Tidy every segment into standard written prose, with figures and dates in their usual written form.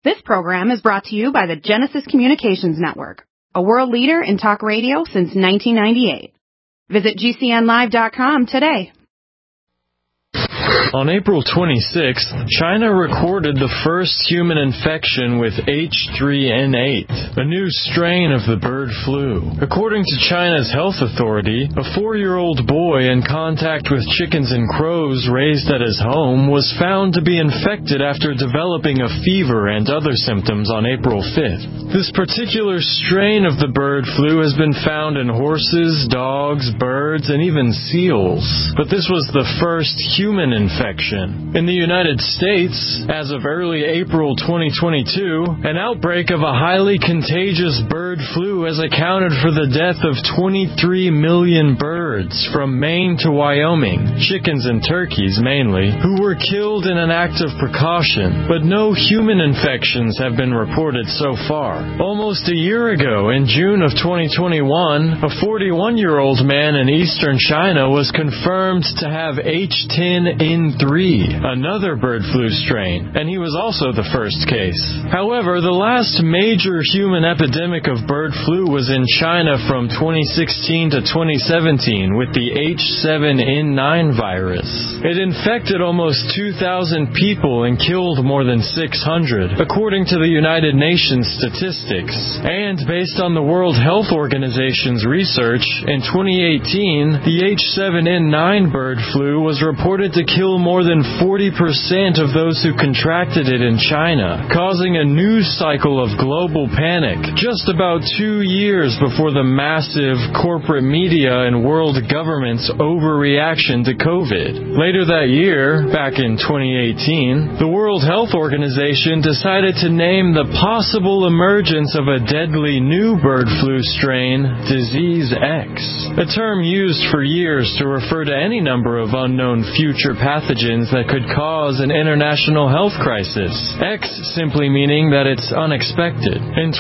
This program is brought to you by the Genesis Communications Network, a world leader in talk radio since 1998. Visit GCNlive.com today. On April 26th, China recorded the first human infection with H3N8, a new strain of the bird flu. According to China's health authority, a 4-year-old boy in contact with chickens and crows raised at his home was found to be infected after developing a fever and other symptoms on April 5th. This particular strain of the bird flu has been found in horses, dogs, birds, and even seals. But this was the first human infection. In the United States, as of early April 2022, an outbreak of a highly contagious bird flu has accounted for the death of 23 million birds from Maine to Wyoming, chickens and turkeys mainly, who were killed in an act of precaution, but no human infections have been reported so far. Almost a year ago, in June of 2021, a 41-year-old man in eastern China was confirmed to have H10N3, another bird flu strain, and he was also the first case. However, the last major human epidemic of bird flu was in China from 2016 to 2017 with the H7N9 virus. It infected almost 2,000 people and killed more than 600, according to the United Nations statistics. And based on the World Health Organization's research, in 2018, the H7N9 bird flu was reported to kill more than 40% of those who contracted it in China, causing a news cycle of global panic just about 2 years before the massive corporate media and world government's overreaction to COVID. Later that year, back in 2018, the World Health Organization decided to name the possible emergence of a deadly new bird flu strain, Disease X, a term used for years to refer to any number of unknown future pathogens that could cause an international health crisis, X simply meaning that it's unexpected. In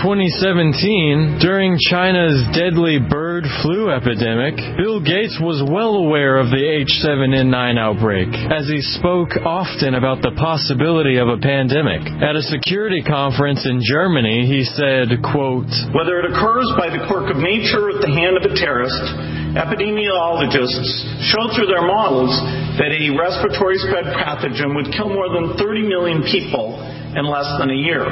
2017, during China's deadly bird flu epidemic, Bill Gates was well aware of the H7N9 outbreak, as he spoke often about the possibility of a pandemic. At a security conference in Germany, he said, quote, "Whether it occurs by the quirk of nature or at the hand of a terrorist, epidemiologists showed through their models that a respiratory spread pathogen would kill more than 30 million people in less than a year.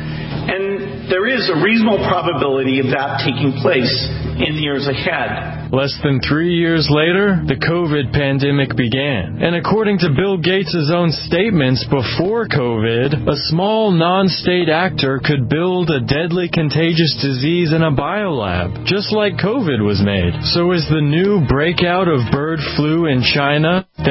And there is a reasonable probability of that taking place in the years ahead." Less than 3 years later, the COVID pandemic began. And according to Bill Gates' own statements before COVID, a small non-state actor could build a deadly contagious disease in a biolab, just like COVID was made. So is the new breakout of bird flu in China, the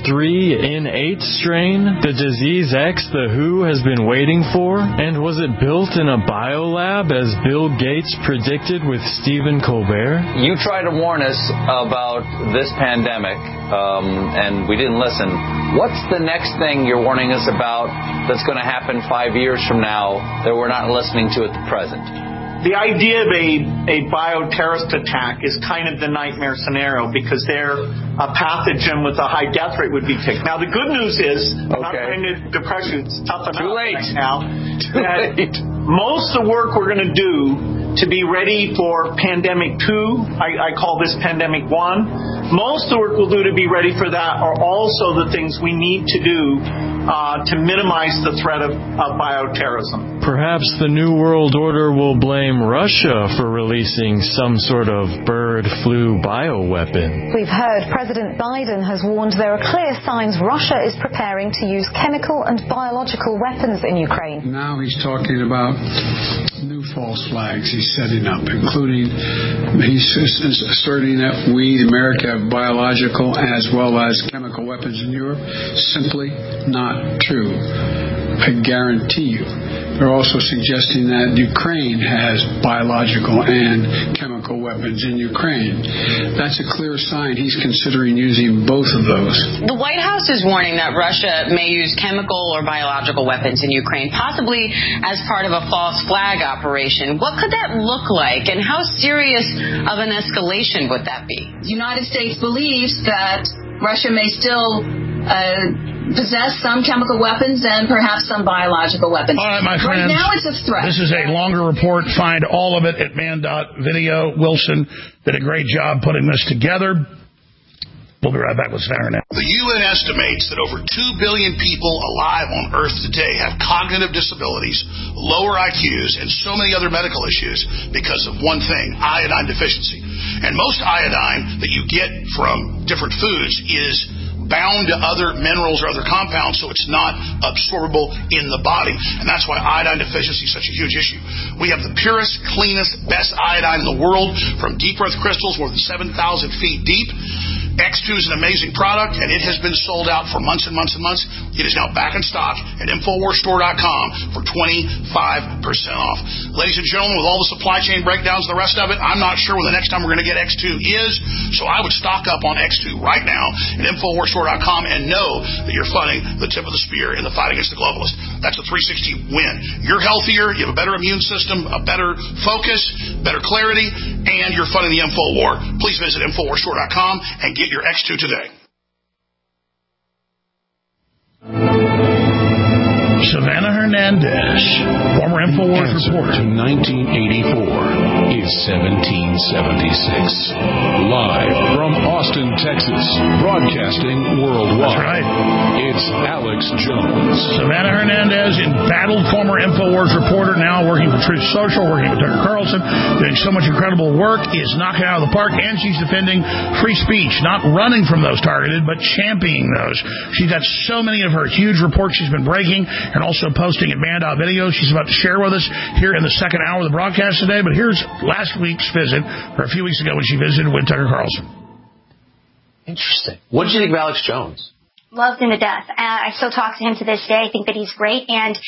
H3N8 strain, the Disease X the WHO has been waiting for? And was it built in a biolab as Bill Gates predicted with Stephen Colbert? You tried to warn us about this pandemic, and we didn't listen. What's the next thing you're warning us about that's going to happen 5 years from now that we're not listening to at the present? The idea of a bioterrorist attack is kind of the nightmare scenario because they're a pathogen with a high death rate would be picked. Now, the good news is, I'm not trying to depress you, it's tough enough right now. Too late. Most of the work we're going to do to be ready for pandemic 2, I call this pandemic 1, most of the work we'll do to be ready for that are also the things we need to do to minimize the threat of bioterrorism. Perhaps the New World Order will blame Russia for releasing some sort of bird flu bioweapon. We've heard President Biden has warned there are clear signs Russia is preparing to use chemical and biological weapons in Ukraine. Now he's talking about new false flags he's setting up, including he's asserting that we, America, have biological as well as chemical weapons in Europe. Simply not true. I guarantee you. They're also suggesting that Ukraine has biological and chemical weapons in Ukraine. That's a clear sign he's considering using both of those. The White House is warning that Russia may use chemical or biological weapons in Ukraine, possibly as part of a false flag operation. What could that look like, and how serious of an escalation would that be? The United States believes that Russia may still possess some chemical weapons and perhaps some biological weapons. All right, my friends. Right now it's a threat. This is a longer report. Find all of it at man.video. Wilson did a great job putting this together. We'll be right back with Savannah now. The UN estimates that over 2 billion people alive on Earth today have cognitive disabilities, lower IQs, and so many other medical issues because of one thing, iodine deficiency. And most iodine that you get from different foods is bound to other minerals or other compounds, so it's not absorbable in the body. And that's why iodine deficiency is such a huge issue. We have the purest, cleanest, best iodine in the world from deep earth crystals more than 7,000 feet deep. X2 is an amazing product, and it has been sold out for months and months and months. It is now back in stock at InfoWarsStore.com for 25% off. Ladies and gentlemen, with all the supply chain breakdowns and the rest of it, I'm not sure when the next time we're going to get X2 is, so I would stock up on X2 right now at InfoWarsStore.com and know that you're funding the tip of the spear in the fight against the globalists. That's a 360 win. You're healthier, you have a better immune system, a better focus, better clarity, and you're funding the info war. Please visit InfoWarsStore.com and get your X2 today. Savannah Hernandez, former InfoWars reporter. To 1984 is 1776. Live from Austin, Texas, broadcasting worldwide. That's right. It's Alex Jones. Savannah Hernandez, embattled former InfoWars reporter, now working for Truth Social, working with Tucker Carlson, doing so much incredible work, is knocking it out of the park, and she's defending free speech, not running from those targeted, but championing those. She's got so many of her huge reports she's been breaking, and also posting at man.video. She's about to share with us here in the second hour of the broadcast today. But here's last week's visit, or a few weeks ago when she visited with Tucker Carlson. Interesting. What did you think of Alex Jones? Loved him to death. I still talk to him to this day. I think that he's great. And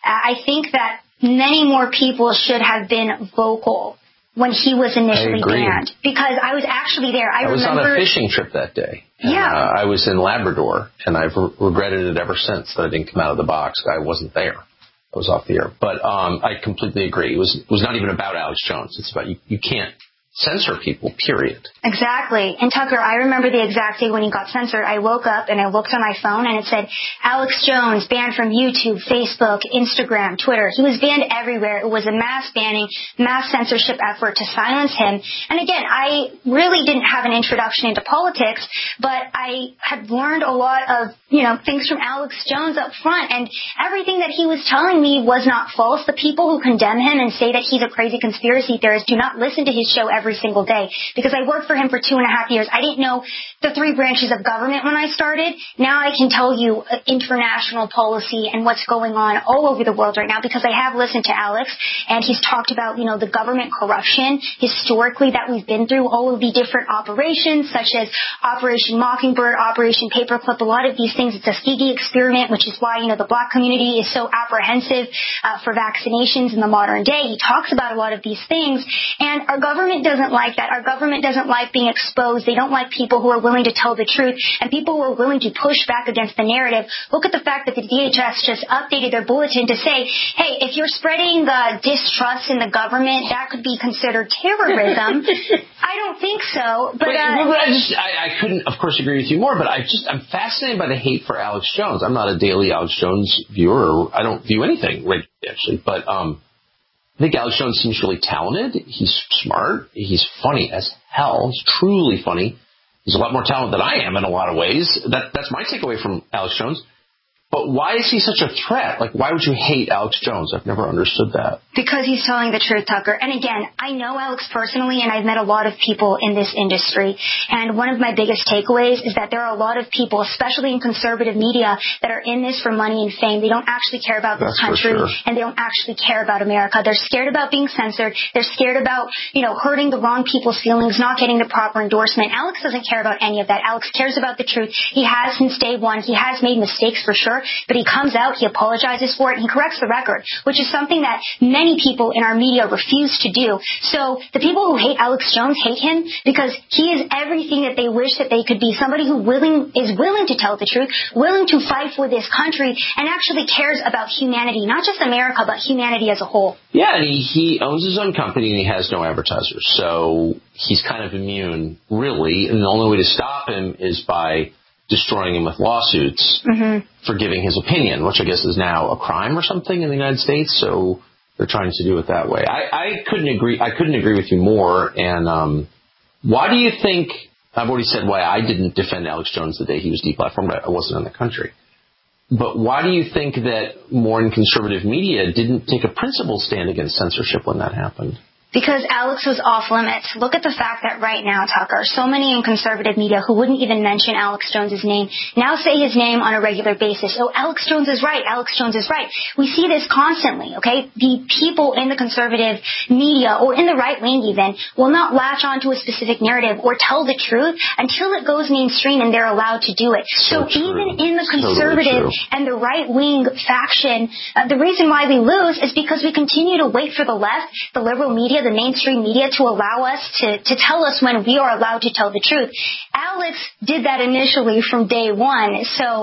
I think that many more people should have been vocal when he was initially banned. Because I was actually there. I was remember on a fishing trip that day. And, yeah. I was in Labrador, and I've regretted it ever since that I didn't come out of the box. I wasn't there. I was off the air. But I completely agree. It was not even about Alex Jones. It's about you can't censor people, period. Exactly. And Tucker, I remember the exact day when he got censored. I woke up and I looked on my phone and it said, Alex Jones banned from YouTube, Facebook, Instagram, Twitter. He was banned everywhere. It was a mass banning, mass censorship effort to silence him. And again, I really didn't have an introduction into politics, but I had learned a lot of, things from Alex Jones up front, and everything that he was telling me was not false. The people who condemn him and say that he's a crazy conspiracy theorist do not listen to his show every single day, because I worked for him for 2.5 years. I didn't know the 3 branches of government when I started. Now I can tell you international policy and what's going on all over the world right now, because I have listened to Alex, and he's talked about, the government corruption historically that we've been through, all of the different operations such as Operation Mockingbird, Operation Paperclip, a lot of these things. It's a Tuskegee experiment, which is why, the black community is so apprehensive for vaccinations in the modern day. He talks about a lot of these things, and our government doesn't like that. Our government doesn't like being exposed. They don't like people who are willing to tell the truth and people who are willing to push back against the narrative. Look at the fact that the DHS just updated their bulletin to say, hey, if you're spreading distrust in the government, that could be considered terrorism. I don't think so. But I couldn't, of course, agree with you more, but I'm fascinated by the hate for Alex Jones. I'm not a daily Alex Jones viewer. I don't view anything, actually. But I think Alex Jones seems really talented. He's smart. He's funny as hell. He's truly funny. He's a lot more talented than I am in a lot of ways. That's my takeaway from Alex Jones. But why is he such a threat? Like, why would you hate Alex Jones? I've never understood that. Because he's telling the truth, Tucker. And again, I know Alex personally, and I've met a lot of people in this industry. And one of my biggest takeaways is that there are a lot of people, especially in conservative media, that are in this for money and fame. They don't actually care about this country, and they don't actually care about America. They're scared about being censored. They're scared about, hurting the wrong people's feelings, not getting the proper endorsement. Alex doesn't care about any of that. Alex cares about the truth. He has since day one. He has made mistakes for sure. But he comes out, he apologizes for it, and he corrects the record, which is something that many people in our media refuse to do. So the people who hate Alex Jones hate him because he is everything that they wish that they could be, somebody who is willing to tell the truth, willing to fight for this country, and actually cares about humanity, not just America, but humanity as a whole. Yeah, and he owns his own company, and he has no advertisers. So he's kind of immune, really, and the only way to stop him is by destroying him with lawsuits for giving his opinion, which I guess is now a crime or something in the United States. So they're trying to do it that way. I couldn't agree with you more. And why do you think? I've already said why I didn't defend Alex Jones the day he was deplatformed. I wasn't in the country. But why do you think that more in conservative media didn't take a principled stand against censorship when that happened? Because Alex was off limits. Look at the fact that right now, Tucker, so many in conservative media who wouldn't even mention Alex Jones's name now say his name on a regular basis. Oh, Alex Jones is right. Alex Jones is right. We see this constantly, okay? The people in the conservative media or in the right wing even will not latch onto a specific narrative or tell the truth until it goes mainstream and they're allowed to do it. So even in the conservative and the right wing faction, the reason why we lose is because we continue to wait for the left, the liberal media, the mainstream media to allow us to tell us when we are allowed to tell the truth. Alex did that initially from day one. So,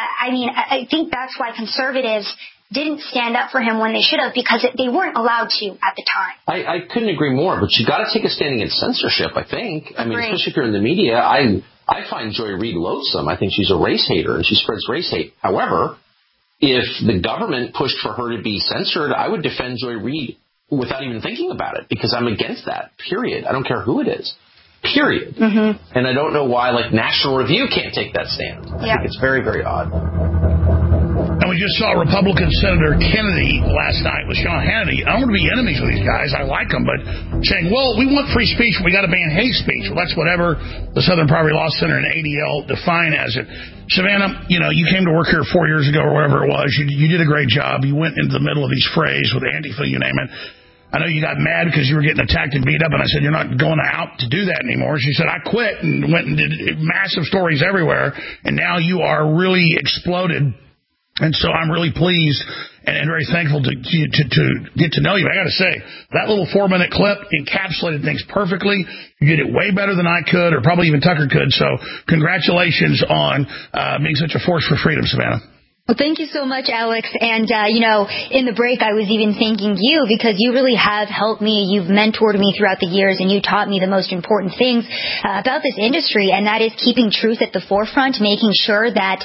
I think that's why conservatives didn't stand up for him when they should have, because they weren't allowed to at the time. I couldn't agree more, but you got to take a stand against censorship, I think. I mean, especially if you're in the media. I find Joy Reid loathsome. I think she's a race hater and she spreads race hate. However, if the government pushed for her to be censored, I would defend Joy Reid without even thinking about it, because I'm against that, period. I don't care who it is, period. And I don't know why, National Review can't take that stand. I think it's very, very odd. And we just saw Republican Senator Kennedy last night with Sean Hannity. I don't want to be enemies with these guys. I like them, but saying, well, we want free speech, but we got to ban hate speech. Well, that's whatever the Southern Poverty Law Center and ADL define as it. Savannah, you came to work here 4 years ago or wherever it was. You did a great job. You went into the middle of these frays with Antifa, you name it. I know you got mad because you were getting attacked and beat up, and I said, you're not going out to do that anymore. She said, I quit and went and did massive stories everywhere, and now you are really exploded. And so I'm really pleased and very thankful to get to know you. I got to say, that little 4-minute clip encapsulated things perfectly. You did it way better than I could, or probably even Tucker could. So congratulations on being such a force for freedom, Savannah. Well, thank you so much, Alex. And, in the break, I was even thanking you because you really have helped me. You've mentored me throughout the years, and you taught me the most important things about this industry, and that is keeping truth at the forefront, making sure that,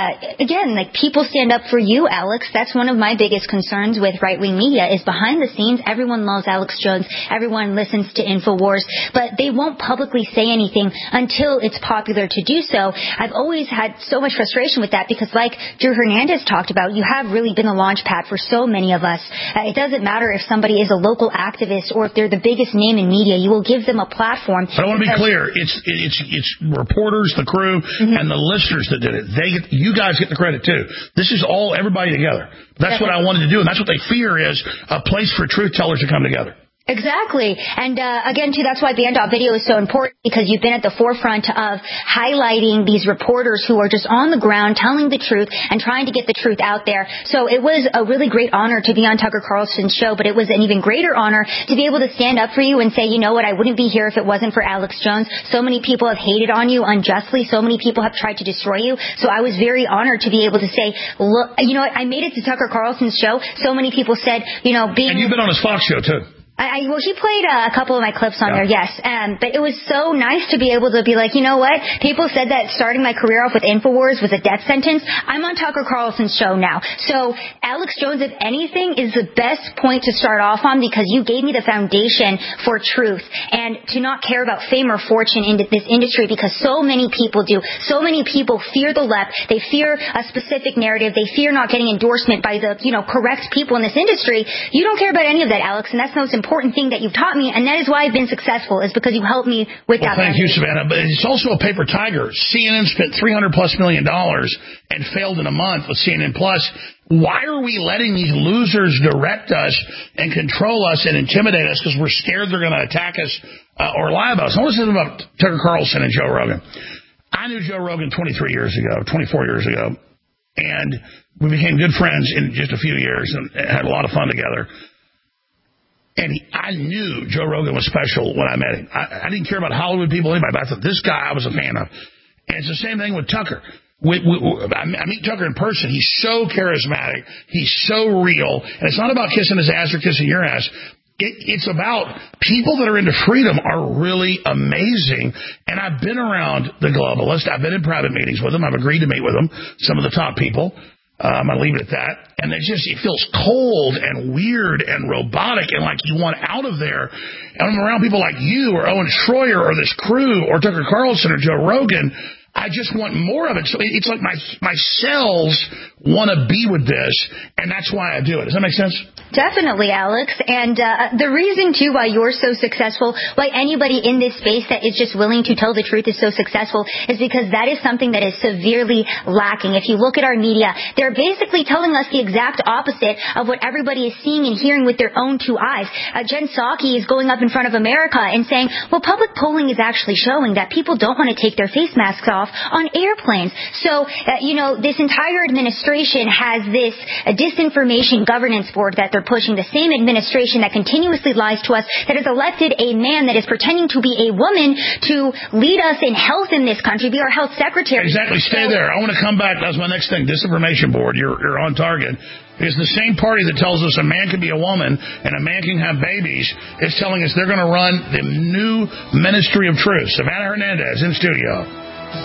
people stand up for you, Alex. That's one of my biggest concerns with right-wing media is behind the scenes, everyone loves Alex Jones. Everyone listens to InfoWars, but they won't publicly say anything until it's popular to do so. I've always had so much frustration with that because, like Drew Hernandez talked about, you have really been a launch pad for so many of us. It doesn't matter if somebody is a local activist or if they're the biggest name in media. You will give them a platform. But I want to be clear. It's reporters, the crew, and the listeners that did it. You guys get the credit, too. This is all everybody together. That's what I wanted to do, and that's what they fear is a place for truth tellers to come together. Exactly. And again, too, that's why Band Off Video is so important, because you've been at the forefront of highlighting these reporters who are just on the ground telling the truth and trying to get the truth out there. So it was a really great honor to be on Tucker Carlson's show, but it was an even greater honor to be able to stand up for you and say, you know what, I wouldn't be here if it wasn't for Alex Jones. So many people have hated on you unjustly. So many people have tried to destroy you. So I was very honored to be able to say, look, you know what, I made it to Tucker Carlson's show. So many people said, and you've been on his Fox show, too. Well, he played a couple of my clips on there, yes. But it was so nice to be able to be like, you know what? People said that starting my career off with InfoWars was a death sentence. I'm on Tucker Carlson's show now. So Alex Jones, if anything, is the best point to start off on because you gave me the foundation for truth and to not care about fame or fortune in this industry because so many people do. So many people fear the left. They fear a specific narrative. They fear not getting endorsement by the, correct people in this industry. You don't care about any of that, Alex, and that's the most important thing that you've taught me, and that is why I've been successful, is because you helped me with that. Thank you, Savannah. But it's also a paper tiger. CNN spent $300+ million and failed in a month with CNN Plus. Why are we letting these losers direct us and control us and intimidate us because we're scared they're going to attack us or lie about us? I want to say about Tucker Carlson and Joe Rogan. I knew Joe Rogan 24 years ago, and we became good friends in just a few years and had a lot of fun together. And I knew Joe Rogan was special when I met him. I didn't care about Hollywood people, anybody, but I thought this guy I was a fan of. And it's the same thing with Tucker. I meet Tucker in person. He's so charismatic. He's so real. And it's not about kissing his ass or kissing your ass. it's about people that are into freedom are really amazing. And I've been around the globalists. I've been in private meetings with them. I've agreed to meet with them, some of the top people. I'm going to leave it at that. And it feels cold and weird and robotic and like you want out of there. And I'm around people like you or Owen Schroyer or this crew or Tucker Carlson or Joe Rogan. I just want more of it. So it's like my cells want to be with this, and that's why I do it. Does that make sense? Definitely, Alex. And the reason, too, why you're so successful, why anybody in this space that is just willing to tell the truth is so successful, is because that is something that is severely lacking. If you look at our media, they're basically telling us the exact opposite of what everybody is seeing and hearing with their own two eyes. Jen Psaki is going up in front of America and saying, well, public polling is actually showing that people don't want to take their face masks off on airplanes. So, this entire administration has this disinformation governance board that they're pushing, the same administration that continuously lies to us, that has elected a man that is pretending to be a woman to lead us in health in this country, be our health secretary. Exactly. Stay there. I want to come back. That's my next thing. Disinformation board. You're on target. Because the same party that tells us a man can be a woman and a man can have babies is telling us they're going to run the new Ministry of Truth. Savannah Hernandez in studio.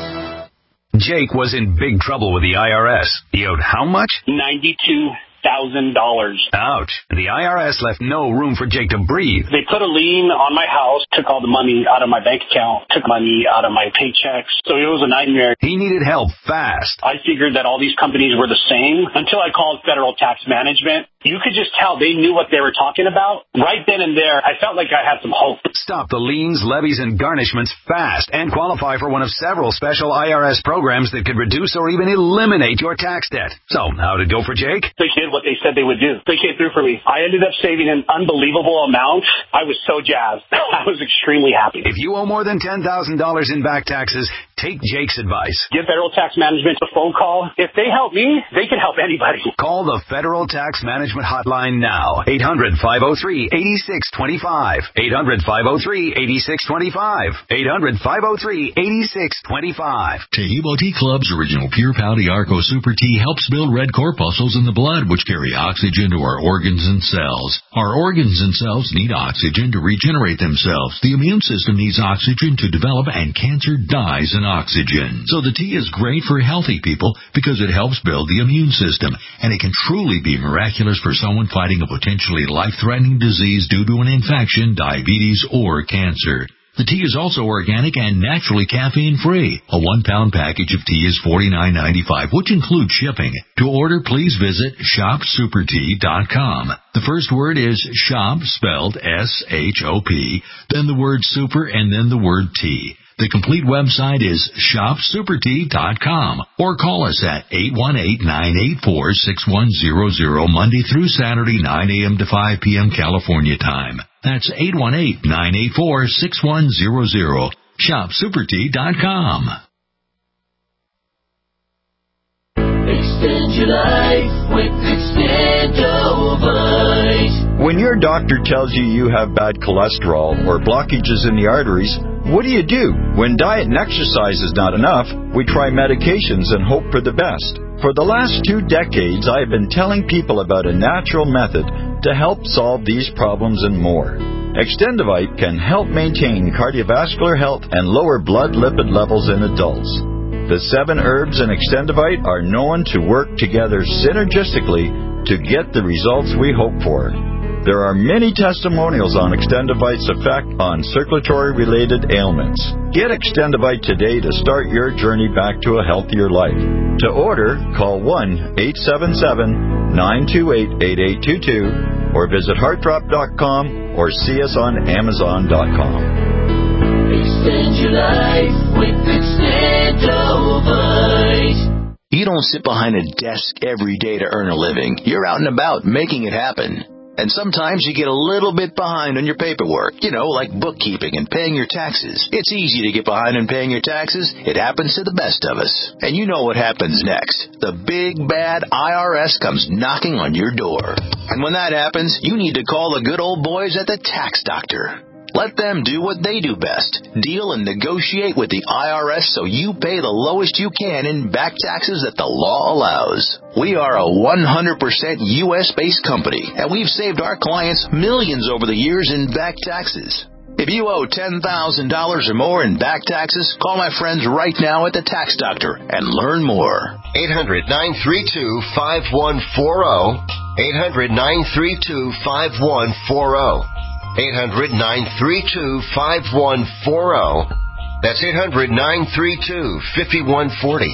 Jake was in big trouble with the IRS. He owed how much? $92,000. Ouch. The IRS left no room for Jake to breathe. They put a lien on my house, took all the money out of my bank account, took money out of my paychecks. So it was a nightmare. He needed help fast. I figured that all these companies were the same until I called Federal Tax Management. You could just tell they knew what they were talking about. Right then and there, I felt like I had some hope. Stop the liens, levies, and garnishments fast and qualify for one of several special IRS programs that could reduce or even eliminate your tax debt. So, how did it go for Jake? They did what they said they would do. They came through for me. I ended up saving an unbelievable amount. I was so jazzed. I was extremely happy. If you owe more than $10,000 in back taxes, take Jake's advice. Give Federal Tax Management a phone call. If they help me, they can help anybody. Call the Federal Tax Management hotline now. 800-503-8625. 800-503-8625. 800-503-8625. Taheebo Tea Club's original Pure Pouty Arco Super Tea helps build red corpuscles in the blood, which carry oxygen to our organs and cells. Our organs and cells need oxygen to regenerate themselves. The immune system needs oxygen to develop, and cancer dies in oxygen. So the tea is great for healthy people because it helps build the immune system, and it can truly be miraculous for someone fighting a potentially life-threatening disease due to an infection, diabetes, or cancer. The tea is also organic and naturally caffeine-free. A 1-pound package of tea is $49.95, which includes shipping. To order, please visit shopsupertea.com. The first word is shop, spelled S-H-O-P, then the word super, and then the word tea. The complete website is shopsupertea.com, or call us at 818-984-6100 Monday through Saturday, 9 a.m. to 5 p.m. California time. That's 818-984-6100. Shopsupertea.com. Extend your life with Extendovite. When your doctor tells you you have bad cholesterol or blockages in the arteries, what do you do? When diet and exercise is not enough, we try medications and hope for the best. For the last 2 decades, I have been telling people about a natural method to help solve these problems and more. Extendovite can help maintain cardiovascular health and lower blood lipid levels in adults. The 7 herbs in Extendovite are known to work together synergistically to get the results we hope for. There are many testimonials on Extendovite's effect on circulatory-related ailments. Get Extendovite today to start your journey back to a healthier life. To order, call 1-877-928-8822 or visit heartdrop.com or see us on amazon.com. Extend your life with Extendovite. You don't sit behind a desk every day to earn a living. You're out and about making it happen. And sometimes you get a little bit behind on your paperwork, like bookkeeping and paying your taxes. It's easy to get behind on paying your taxes. It happens to the best of us. And you know what happens next. The big, bad IRS comes knocking on your door. And when that happens, you need to call the good old boys at the Tax Doctor. Let them do what they do best. Deal and negotiate with the IRS so you pay the lowest you can in back taxes that the law allows. We are a 100% U.S.-based company, and we've saved our clients millions over the years in back taxes. If you owe $10,000 or more in back taxes, call my friends right now at the Tax Doctor and learn more. 800-932-5140. 800-932-5140. 800-932-5140. That's 800-932-5140.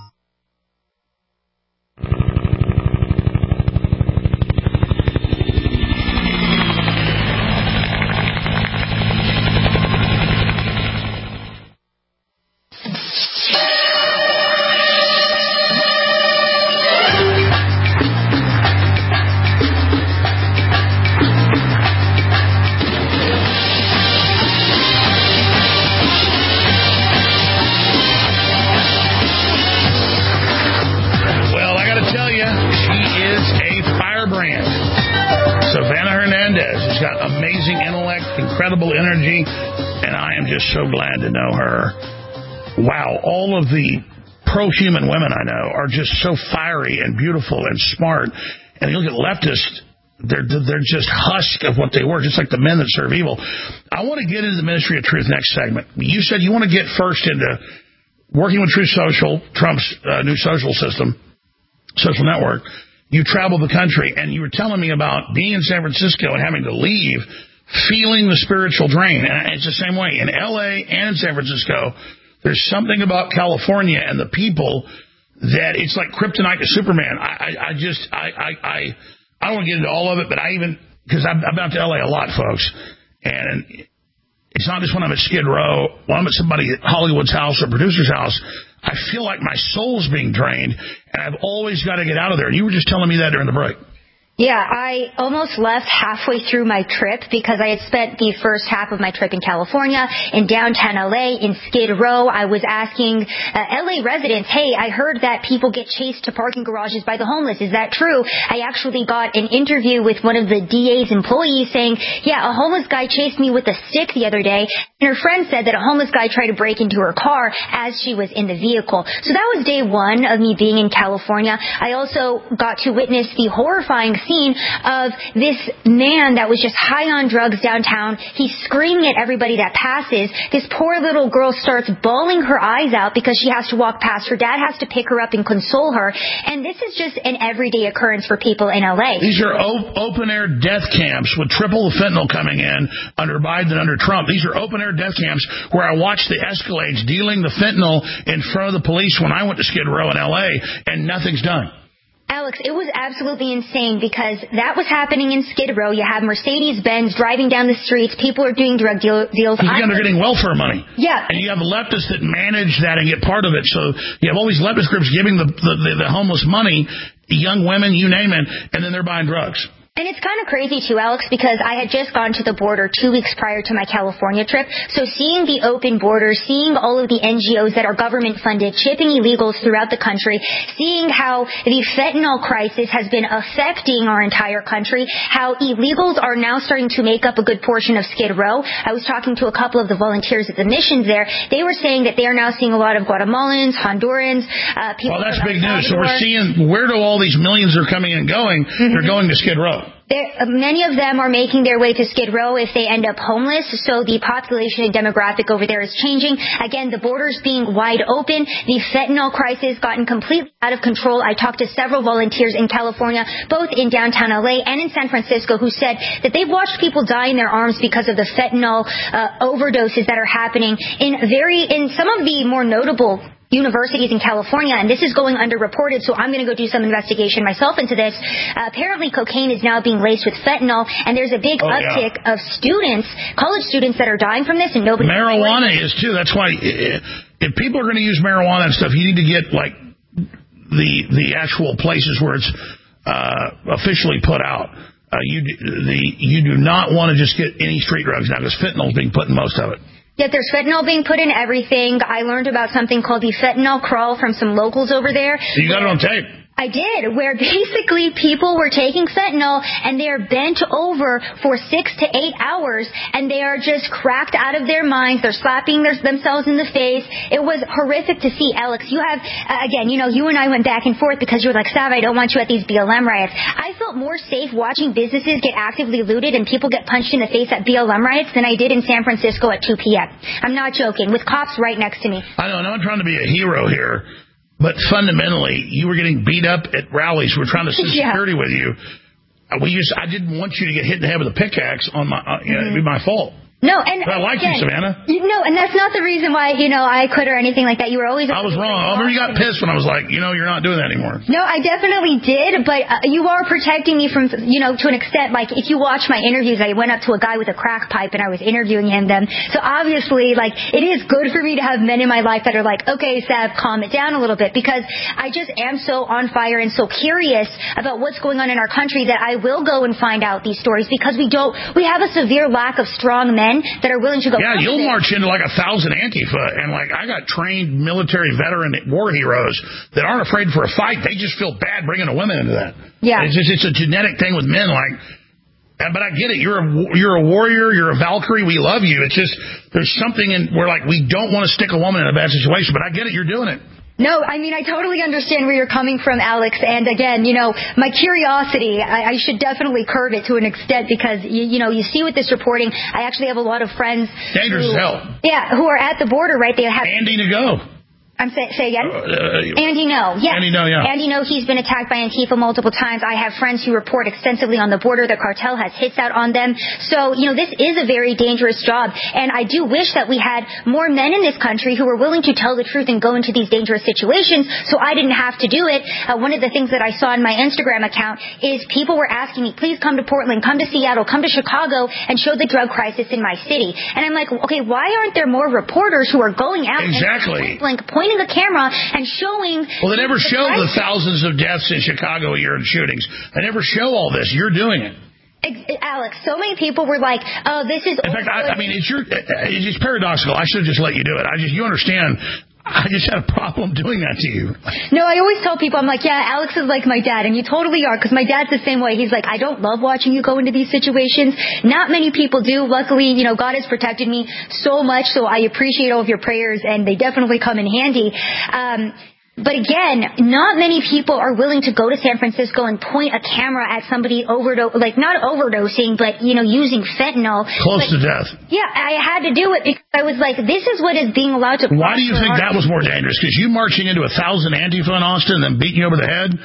Energy, and I am just so glad to know her. Wow, all of the pro-human women I know are just so fiery and beautiful and smart. And you look at leftists, they're just husk of what they were, just like the men that serve evil. I want to get into the Ministry of Truth next segment. You said you want to get first into working with Truth Social, Trump's new social system, social network. You traveled the country, and you were telling me about being in San Francisco and having to leave, feeling the spiritual drain. And it's the same way in L.A. and in San Francisco. There's something about California and the people that it's like kryptonite to Superman. I don't want to get into all of it, but because I've been out to L.A. a lot, folks, and it's not just when I'm at Skid Row, when I'm at somebody at Hollywood's house or producer's house, I feel like my soul's being drained, and I've always got to get out of there. And you were just telling me that during the break. Yeah, I almost left halfway through my trip because I had spent the first half of my trip in California, in downtown L.A., in Skid Row. I was asking L.A. residents, hey, I heard that people get chased to parking garages by the homeless. Is that true? I actually got an interview with one of the DA's employees saying, yeah, a homeless guy chased me with a stick the other day. And her friend said that a homeless guy tried to break into her car as she was in the vehicle. So that was day one of me being in California. I also got to witness the horrifying scene of this man that was just high on drugs downtown. He's screaming at everybody that passes. This poor little girl starts bawling her eyes out because she has to walk past. Her dad has to pick her up and console her. And this is just an everyday occurrence for people in L.A. These are open-air death camps with triple the fentanyl coming in under Biden and under Trump. These are open-air death camps where I watched the Escalades dealing the fentanyl in front of the police when I went to Skid Row in L.A., and nothing's done. Alex, it was absolutely insane because that was happening in Skid Row. You have Mercedes-Benz driving down the streets. People are doing drug deals. They're getting welfare money. Yeah. And you have leftists that manage that and get part of it. So you have all these leftist groups giving the homeless money, young women, you name it, and then they're buying drugs. And it's kind of crazy, too, Alex, because I had just gone to the border 2 weeks prior to my California trip. So seeing the open borders, seeing all of the NGOs that are government-funded, shipping illegals throughout the country, seeing how the fentanyl crisis has been affecting our entire country, how illegals are now starting to make up a good portion of Skid Row. I was talking to a couple of the volunteers at the missions there. They were saying that they are now seeing a lot of Guatemalans, Hondurans, people. Well, that's big news. So we're seeing where do all these millions are coming and going? Mm-hmm. They're going to Skid Row. Many of them are making their way to Skid Row if they end up homeless, so the population and demographic over there is changing. Again, the borders being wide open, the fentanyl crisis gotten completely out of control. I talked to several volunteers in California, both in downtown LA and in San Francisco, who said that they've watched people die in their arms because of the fentanyl overdoses that are happening in some of the more notable universities in California, and this is going underreported, so I'm going to go do some investigation myself into this. Apparently, cocaine is now being laced with fentanyl, and there's a big uptick of students, college students, that are dying from this, and nobody. Marijuana is too. That's why if people are going to use marijuana and stuff, you need to get like the actual places where it's officially put out. You do not want to just get any street drugs now because fentanyl is being put in most of it. Yeah, there's fentanyl being put in everything. I learned about something called the fentanyl crawl from some locals over there. You got it on tape. I did, where basically people were taking fentanyl and they are bent over for 6 to 8 hours and they are just cracked out of their minds. They're slapping themselves in the face. It was horrific to see. Alex, you have, again, you and I went back and forth because you were like, Sav, I don't want you at these BLM riots. I felt more safe watching businesses get actively looted and people get punched in the face at BLM riots than I did in San Francisco at 2 p.m. I'm not joking, with cops right next to me. I know, I'm not trying to be a hero here. But fundamentally, you were getting beat up at rallies. We're trying to send security with you. I didn't want you to get hit in the head with a pickaxe on it'd be my fault. No, and I like you, Savannah. No, and that's not the reason why, I quit or anything like that. You were always... I was wrong. I remember you got pissed when I was like, you're not doing that anymore. No, I definitely did, but you are protecting me from, to an extent. Like, if you watch my interviews, I went up to a guy with a crack pipe and I was interviewing him then. So obviously, it is good for me to have men in my life that are like, okay, Sav, calm it down a little bit, because I just am so on fire and so curious about what's going on in our country that I will go and find out these stories, because we have a severe lack of strong men that are willing to go. Yeah, you'll march into 1,000 Antifa, and I got trained military veteran war heroes that aren't afraid for a fight. They just feel bad bringing the women into that. Yeah, it's a genetic thing with men. But I get it. You're a warrior. You're a Valkyrie. We love you. It's just there's something where we don't want to stick a woman in a bad situation. But I get it. You're doing it. No, I totally understand where you're coming from, Alex. And again, my curiosity, I should definitely curb it to an extent, because, you see with this reporting, I actually have a lot of friends. Dangerous as hell. Yeah, who are at the border, right? They have Andy Ngo. Say again? Andy Ngo. Yeah. Andy Ngo, yeah. Andy Ngo, he's been attacked by Antifa multiple times. I have friends who report extensively on the border. The cartel has hits out on them. So, this is a very dangerous job. And I do wish that we had more men in this country who were willing to tell the truth and go into these dangerous situations, so I didn't have to do it. One of the things that I saw in my Instagram account is people were asking me, please come to Portland, come to Seattle, come to Chicago, and show the drug crisis in my city. And I'm like, okay, why aren't there more reporters who are going out exactly. and pointing a camera and showing... Well, they never show the thousands of deaths in Chicago a year in shootings. They never show all this. You're doing it. Alex, so many people were like, oh, this is... In fact, it's paradoxical. I should have just let you do it. You understand... I just had a problem doing that to you. No, I always tell people, I'm like, yeah, Alex is like my dad, and you totally are, because my dad's the same way. He's like, I don't love watching you go into these situations. Not many people do. Luckily, God has protected me so much, so I appreciate all of your prayers, and they definitely come in handy. But again, not many people are willing to go to San Francisco and point a camera at somebody not overdosing, but, using fentanyl. Close to death. Yeah, I had to do it because I was like, this is what is being allowed to... Why do you think that was more dangerous? Because you marching into 1,000 Antifa in Austin and then beating you over the head?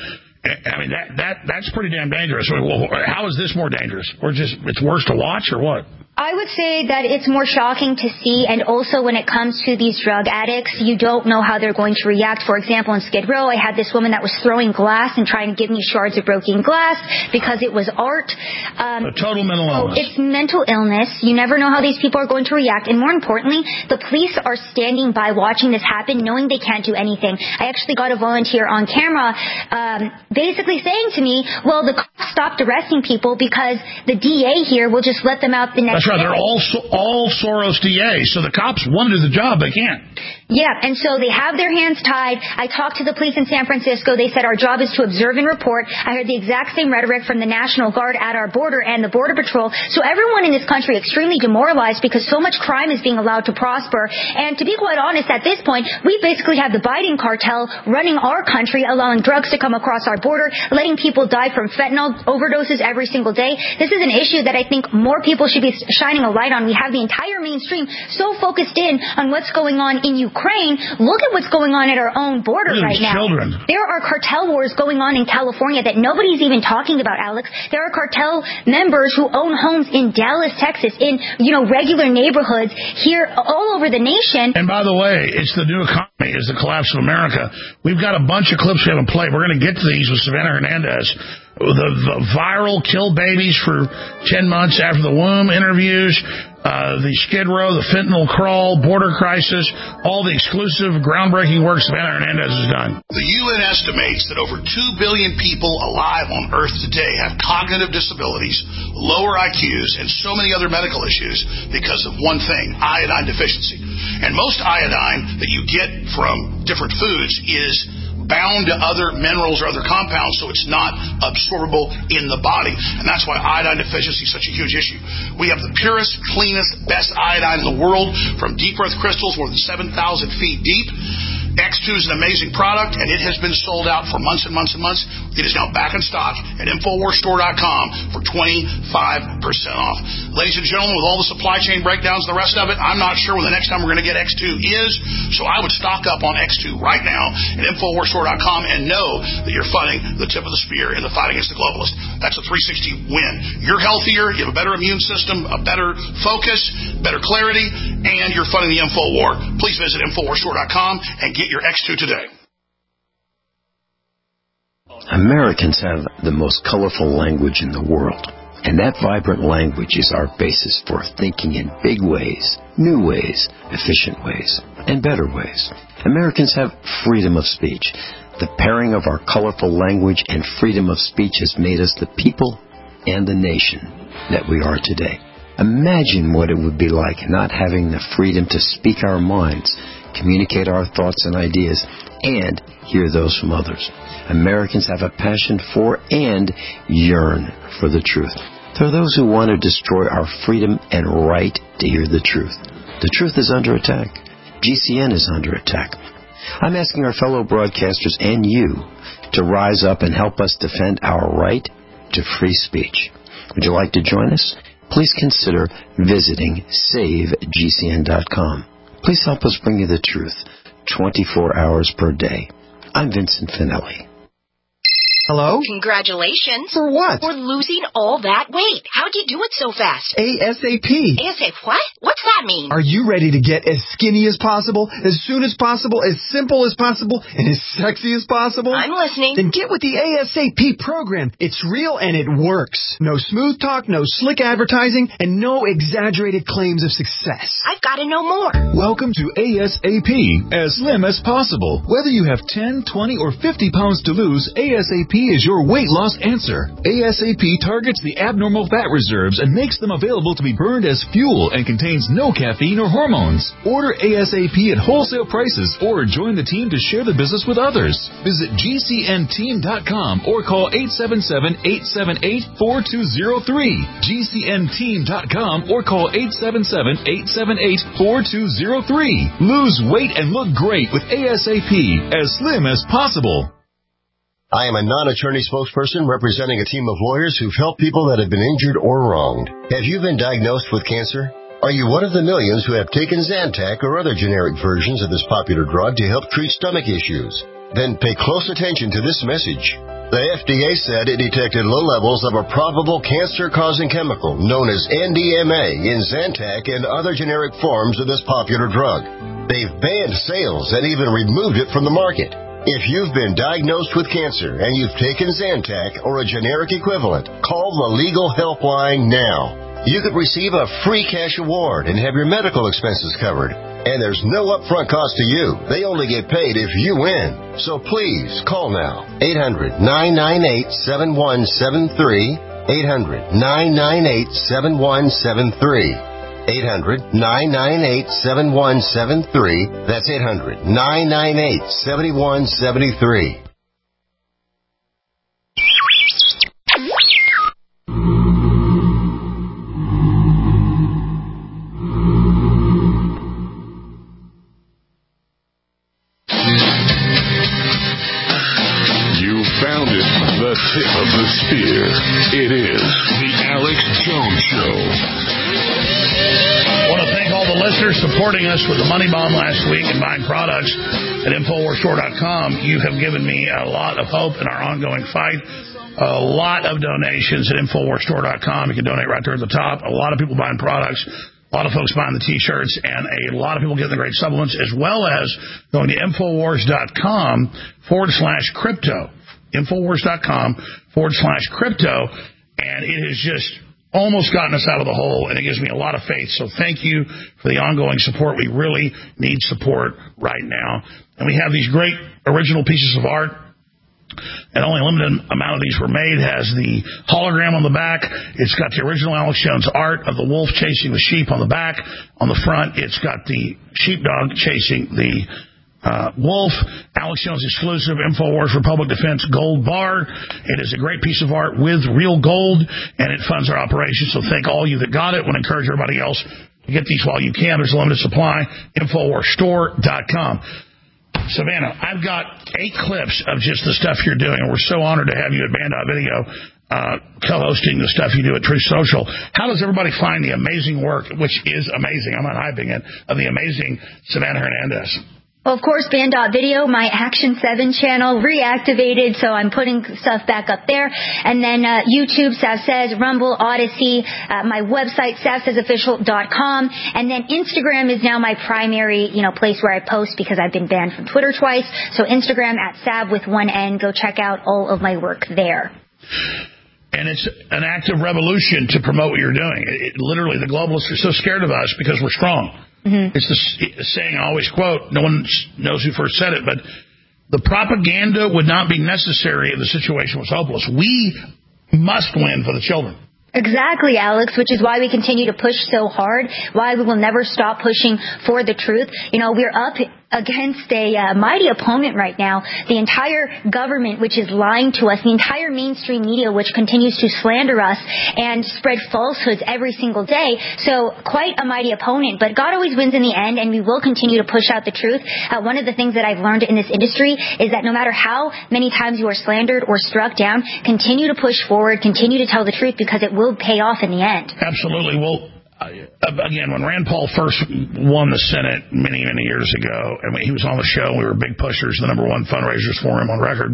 That's pretty damn dangerous. How is this more dangerous? Or it's worse to watch, or what? I would say that it's more shocking to see, and also when it comes to these drug addicts, you don't know how they're going to react. For example, in Skid Row, I had this woman that was throwing glass and trying to give me shards of broken glass because it was art. A total mental illness. It's mental illness. You never know how these people are going to react. And more importantly, the police are standing by watching this happen, knowing they can't do anything. I actually got a volunteer on camera basically saying to me, well, the cops stopped arresting people because the DA here will just let them out the next day. That's right. They're all Soros DAs, so the cops want to do the job. They can't. Yeah, and so they have their hands tied. I talked to the police in San Francisco. They said our job is to observe and report. I heard the exact same rhetoric from the National Guard at our border and the Border Patrol. So everyone in this country extremely demoralized because so much crime is being allowed to prosper. And to be quite honest, at this point, we basically have the Biden cartel running our country, allowing drugs to come across our border, letting people die from fentanyl overdoses every single day. This is an issue that I think more people should be shining a light on. We have the entire mainstream so focused in on what's going on in Ukraine. Look at what's going on at our own border right now. Children. There are cartel wars going on in California that nobody's even talking about, Alex. There are cartel members who own homes in Dallas, Texas, in, regular neighborhoods here all over the nation. And by the way, it's the new economy, it's the collapse of America. We've got a bunch of clips we haven't played. We're going to get to these with Savannah Hernandez. The viral kill babies for 10 months after the womb interviews, the Skid Row, the fentanyl crawl, border crisis, all the exclusive, groundbreaking work Savannah Hernandez has done. The UN estimates that over 2 billion people alive on Earth today have cognitive disabilities, lower IQs, and so many other medical issues because of one thing, iodine deficiency. And most iodine that you get from different foods is bound to other minerals or other compounds, so it's not absorbable in the body. And that's why iodine deficiency is such a huge issue. We have the purest, cleanest, best iodine in the world from deep earth crystals more than 7,000 feet deep. X2 is an amazing product, and it has been sold out for months and months and months. It is now back in stock at InfoWarsStore.com for 25% off. Ladies and gentlemen, with all the supply chain breakdowns and the rest of it, I'm not sure when the next time we're going to get X2 is, so I would stock up on X2 right now at InfoWarsStore.com and know that you're fighting the tip of the spear in the fight against the globalist. That's a 360 win. You're healthier, you have a better immune system, a better focus, better clarity, and you're fighting the info war. Please visit InfoWarsStore.com and get your X2 today. Americans have the most colorful language in the world, and that vibrant language is our basis for thinking in big ways, new ways, efficient ways, and better ways. Americans have freedom of speech. The pairing of our colorful language and freedom of speech has made us the people and the nation that we are today. Imagine what it would be like not having the freedom to speak our minds, communicate our thoughts and ideas, and hear those from others. Americans have a passion for and yearn for the truth. There are those who want to destroy our freedom and right to hear the truth. The truth is under attack. GCN is under attack. I'm asking our fellow broadcasters and you to rise up and help us defend our right to free speech. Would you like to join us? Please consider visiting SaveGCN.com. Please help us bring you the truth 24 hours per day. I'm Vincent Finelli. Hello? Congratulations. For what? For losing all that weight. How'd you do it so fast? ASAP. ASAP what? What's that mean? Are you ready to get as skinny as possible, as soon as possible, as simple as possible, and as sexy as possible? I'm listening. Then get with the ASAP program. It's real and it works. No smooth talk, no slick advertising, and no exaggerated claims of success. I've got to know more. Welcome to ASAP, as slim as possible. Whether you have 10, 20, or 50 pounds to lose, ASAP is your weight loss answer. ASAP targets the abnormal fat reserves and makes them available to be burned as fuel and contains no caffeine or hormones. Order ASAP at wholesale prices or join the team to share the business with others. Visit GCNteam.com or call 877-878-4203. GCNteam.com or call 877-878-4203. Lose weight and look great with ASAP, as slim as possible. I am a non-attorney spokesperson representing a team of lawyers who've helped people that have been injured or wronged. Have you been diagnosed with cancer? Are you one of the millions who have taken Zantac or other generic versions of this popular drug to help treat stomach issues? Then pay close attention to this message. The FDA said it detected low levels of a probable cancer-causing chemical known as NDMA in Zantac and other generic forms of this popular drug. They've banned sales and even removed it from the market. If you've been diagnosed with cancer and you've taken Zantac or a generic equivalent, call the Legal Helpline now. You could receive a free cash award and have your medical expenses covered. And there's no upfront cost to you. They only get paid if you win. So please, call now. 800-998-7173. 800-998-7173. 800-998-7173. That's 800-998-7173. You found it, the tip of the spear. It is the Alex Jones Show. I want to thank all the listeners supporting us with the money bomb last week and buying products at InfoWarsStore.com. You have given me a lot of hope in our ongoing fight. A lot of donations at InfoWarsStore.com. You can donate right there at the top. A lot of people buying products. A lot of folks buying the T-shirts, and a lot of people getting the great supplements, as well as going to InfoWars.com/crypto. InfoWars.com/crypto. And it has just almost gotten us out of the hole, and it gives me a lot of faith. So thank you for the ongoing support. We really need support right now. And we have these great original pieces of art. And only a limited amount of these were made. It has the hologram on the back. It's got the original Alex Jones art of the wolf chasing the sheep on the back. On the front, it's got the sheepdog chasing the Wolf, Alex Jones exclusive InfoWars Republic Defense Gold Bar. It is a great piece of art with real gold, and it funds our operation. So thank all you that got it. I want to encourage everybody else to get these while you can. There's a limited supply. InfoWarsStore.com. Savannah, I've got 8 clips of just the stuff you're doing, and we're so honored to have you at Band.video co-hosting the stuff you do at Truth Social. How does everybody find the amazing work, which is amazing, I'm not hyping it, of the amazing Savannah Hernandez? Well, of course, Band.video, my Action 7 channel, reactivated, so I'm putting stuff back up there. And then YouTube, Sav Says, Rumble, Odyssey, my website, SavSaysOfficial.com. And then Instagram is now my primary, place where I post because I've been banned from Twitter twice. So Instagram @Sav with 1 N. Go check out all of my work there. And it's an active revolution to promote what you're doing. Literally, the globalists are so scared of us because we're strong. Mm-hmm. It's the saying I always quote. No one knows who first said it, but the propaganda would not be necessary if the situation was hopeless. We must win for the children. Exactly, Alex, which is why we continue to push so hard, why we will never stop pushing for the truth. We're up against a mighty opponent right now. The entire government, which is lying to us, the entire mainstream media, which continues to slander us and spread falsehoods every single day. So quite a mighty opponent, but God always wins in the end, and we will continue to push out the truth. One of the things that I've learned in this industry is that no matter how many times you are slandered or struck down, continue to push forward, continue to tell the truth, because it will pay off in the end. Absolutely. Well, again, when Rand Paul first won the Senate many, many years ago, and he was on the show, we were big pushers, the number 1 fundraisers for him on record.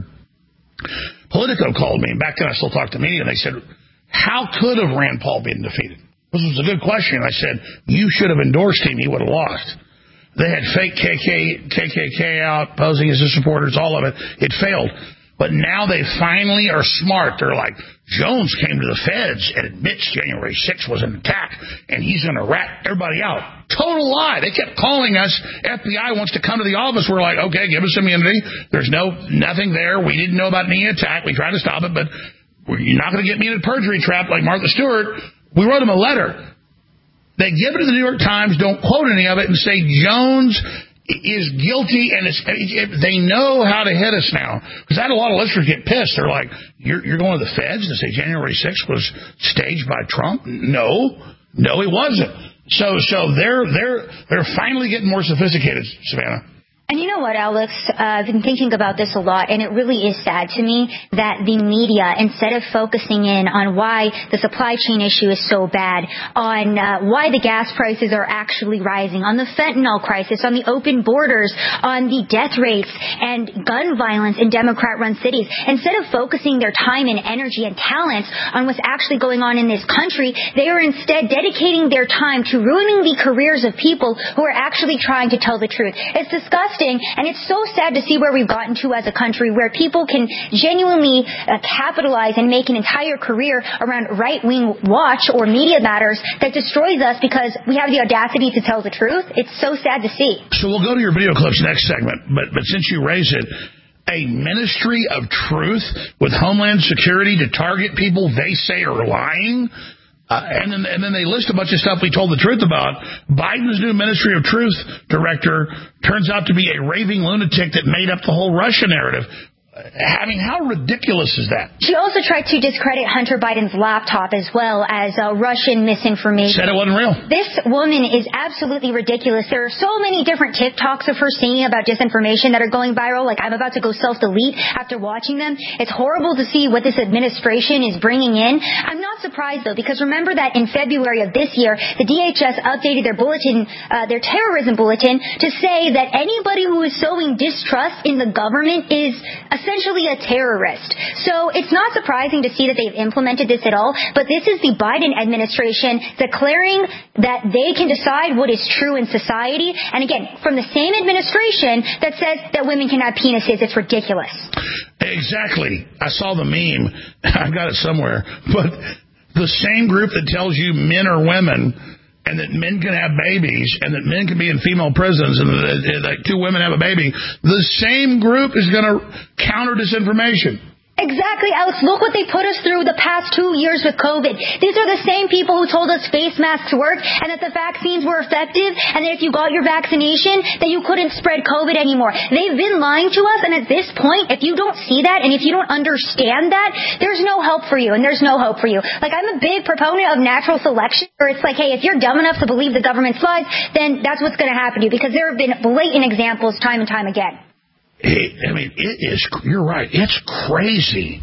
Politico called me, and back then I still talked to media, and they said, how could have Rand Paul been defeated? This was a good question. I said, you should have endorsed him. He would have lost. They had fake KKK out, posing as his supporters, all of it. It failed. But now they finally are smart. They're like, Jones came to the feds and admits January 6th was an attack, and he's going to rat everybody out. Total lie. They kept calling us. FBI wants to come to the office. We're like, okay, give us immunity. There's nothing there. We didn't know about any attack. We tried to stop it, but you're not going to get me in a perjury trap like Martha Stewart. We wrote them a letter. They give it to the New York Times, don't quote any of it, and say Jones is guilty, and they know how to hit us now. Because I had a lot of listeners get pissed. They're like, you're going to the feds to say January 6th was staged by Trump? No, it wasn't. So they're finally getting more sophisticated, Savannah. And you know what, Alex? I've been thinking about this a lot, and it really is sad to me that the media, instead of focusing in on why the supply chain issue is so bad, on why the gas prices are actually rising, on the fentanyl crisis, on the open borders, on the death rates and gun violence in Democrat-run cities, instead of focusing their time and energy and talents on what's actually going on in this country, they are instead dedicating their time to ruining the careers of people who are actually trying to tell the truth. It's disgusting. And it's so sad to see where we've gotten to as a country, where people can genuinely capitalize and make an entire career around right-wing watch or media matters that destroys us because we have the audacity to tell the truth. It's so sad to see. So we'll go to your video clips next segment, but since you raise it, a ministry of truth with Homeland Security to target people they say are lying? And then they list a bunch of stuff we told the truth about. Biden's new Ministry of Truth director turns out to be a raving lunatic that made up the whole Russia narrative. I mean, how ridiculous is that? She also tried to discredit Hunter Biden's laptop as well as Russian misinformation. Said it wasn't real. This woman is absolutely ridiculous. There are so many different TikToks of her singing about disinformation that are going viral. Like, I'm about to go self-delete after watching them. It's horrible to see what this administration is bringing in. I'm not surprised, though, because remember that in February of this year, the DHS updated their bulletin, their terrorism bulletin, to say that anybody who is sowing distrust in the government is essentially a terrorist. So it's not surprising to see that they've implemented this at all, but this is the Biden administration declaring that they can decide what is true in society. And again, from the same administration that says that women can have penises. It's ridiculous. Exactly. I saw the meme. I've got it somewhere. But the same group that tells you men are women and that men can have babies, and that men can be in female prisons, and that 2 women have a baby, the same group is going to counter disinformation. Exactly, Alex. Look what they put us through the past 2 years with COVID. These are the same people who told us face masks work and that the vaccines were effective and that if you got your vaccination, that you couldn't spread COVID anymore. They've been lying to us, and at this point, if you don't see that and if you don't understand that, there's no help for you, and there's no hope for you. Like, I'm a big proponent of natural selection, where it's like, hey, if you're dumb enough to believe the government's lies, then that's what's going to happen to you, because there have been blatant examples time and time again. I mean, it is, you're right, it's crazy.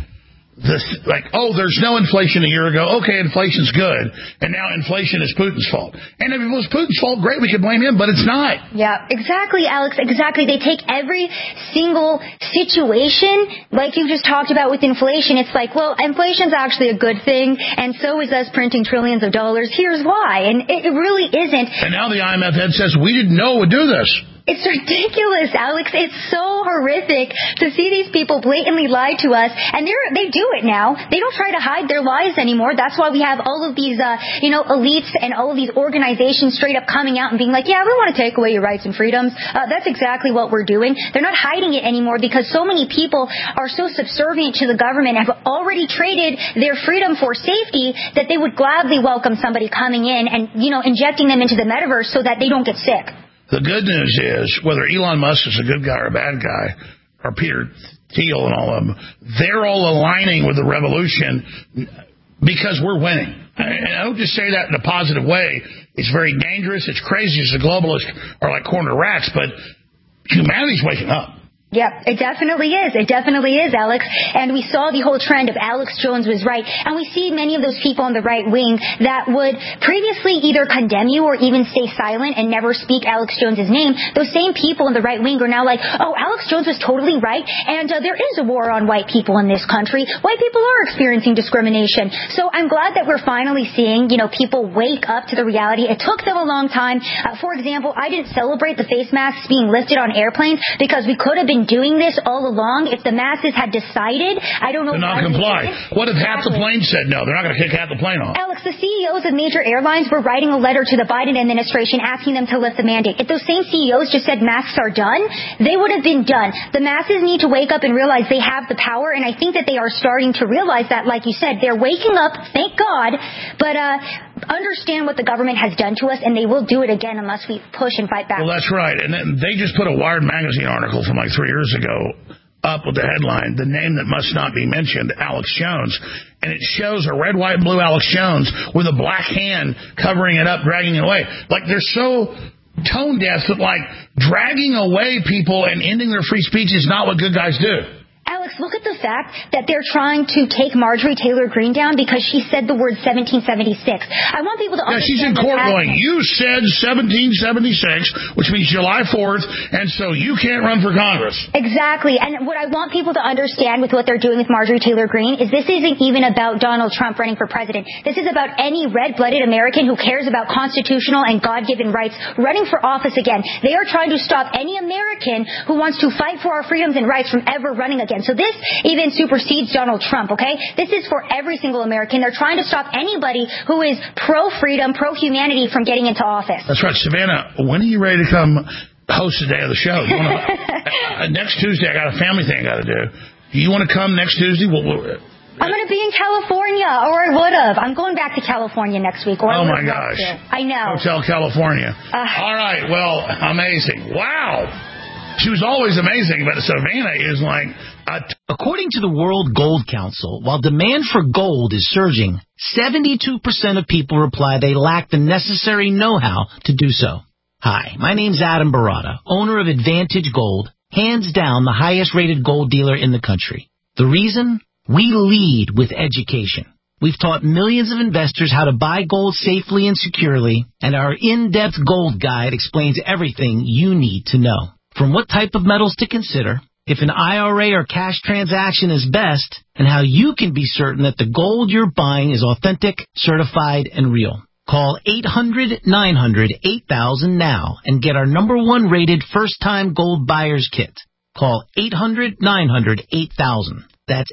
There's no inflation a year ago. Okay, inflation's good. And now inflation is Putin's fault. And if it was Putin's fault, great, we could blame him, but it's not. Yeah, exactly, Alex, exactly. They take every single situation, like you just talked about with inflation. It's like, well, inflation's actually a good thing, and so is us printing trillions of dollars. Here's why. And it really isn't. And now the IMF head says, we didn't know it would do this. It's ridiculous, Alex. It's so horrific to see these people blatantly lie to us, and they do it now. They don't try to hide their lies anymore. That's why we have all of these, elites and all of these organizations straight up coming out and being like, yeah, we want to take away your rights and freedoms. That's exactly what we're doing. They're not hiding it anymore because so many people are so subservient to the government and have already traded their freedom for safety that they would gladly welcome somebody coming in and, injecting them into the metaverse so that they don't get sick. The good news is, whether Elon Musk is a good guy or a bad guy, or Peter Thiel and all of them, they're all aligning with the revolution because we're winning. And I don't just say that in a positive way. It's very dangerous. It's crazy. The globalists are like corner rats, but humanity's waking up. Yep, it definitely is. It definitely is, Alex. And we saw the whole trend of Alex Jones was right. And we see many of those people on the right wing that would previously either condemn you or even stay silent and never speak Alex Jones's name. Those same people on the right wing are now like, oh, Alex Jones was totally right. And there is a war on white people in this country. White people are experiencing discrimination. So I'm glad that we're finally seeing, people wake up to the reality. It took them a long time. For example, I didn't celebrate the face masks being lifted on airplanes because we could have been doing this all along. If the masses had decided, I don't know. To not comply. What if half the plane said no? They're not going to kick half the plane off. Alex, the CEOs of major airlines were writing a letter to the Biden administration asking them to lift the mandate. If those same CEOs just said masks are done, they would have been done. The masses need to wake up and realize they have the power, and I think that they are starting to realize that, like you said. They're waking up, thank God, but understand what the government has done to us, and they will do it again unless we push and fight back. Well, that's right. And then they just put a Wired magazine article from like 3 years ago up with the headline, "The Name That Must Not Be Mentioned, Alex Jones." And it shows a red, white, and blue Alex Jones with a black hand covering it up, dragging it away. Like, they're so tone deaf that, like, dragging away people and ending their free speech is not what good guys do. Alex, look at the fact that they're trying to take Marjorie Taylor Greene down because she said the word 1776. I want people to understand. Yeah, she's in court going, you said 1776, which means July 4th, and so you can't run for Congress. Exactly. And what I want people to understand with what they're doing with Marjorie Taylor Greene is this isn't even about Donald Trump running for president. This is about any red-blooded American who cares about constitutional and God-given rights running for office again. They are trying to stop any American who wants to fight for our freedoms and rights from ever running again. So this even supersedes Donald Trump, okay? This is for every single American. They're trying to stop anybody who is pro-freedom, pro-humanity from getting into office. That's right. Savannah, when are you ready to come host the day of the show? Next Tuesday, I got a family thing I got to do. Do you want to come next Tuesday? I'm going to be in California, or I would have. I'm going back to California next week. Oh, my gosh. I know. Hotel California. All right. Well, amazing. Wow. She was always amazing, but Savannah is like... According to the World Gold Council, while demand for gold is surging, 72% of people reply they lack the necessary know-how to do so. Hi, my name's Adam Barata, owner of Advantage Gold, hands down the highest-rated gold dealer in the country. The reason? We lead with education. We've taught millions of investors how to buy gold safely and securely, and our in-depth gold guide explains everything you need to know. From what type of metals to consider, if an IRA or cash transaction is best, and how you can be certain that the gold you're buying is authentic, certified, and real. Call 800-900-8000 now and get our #1 rated first-time gold buyer's kit. Call 800-900-8000. That's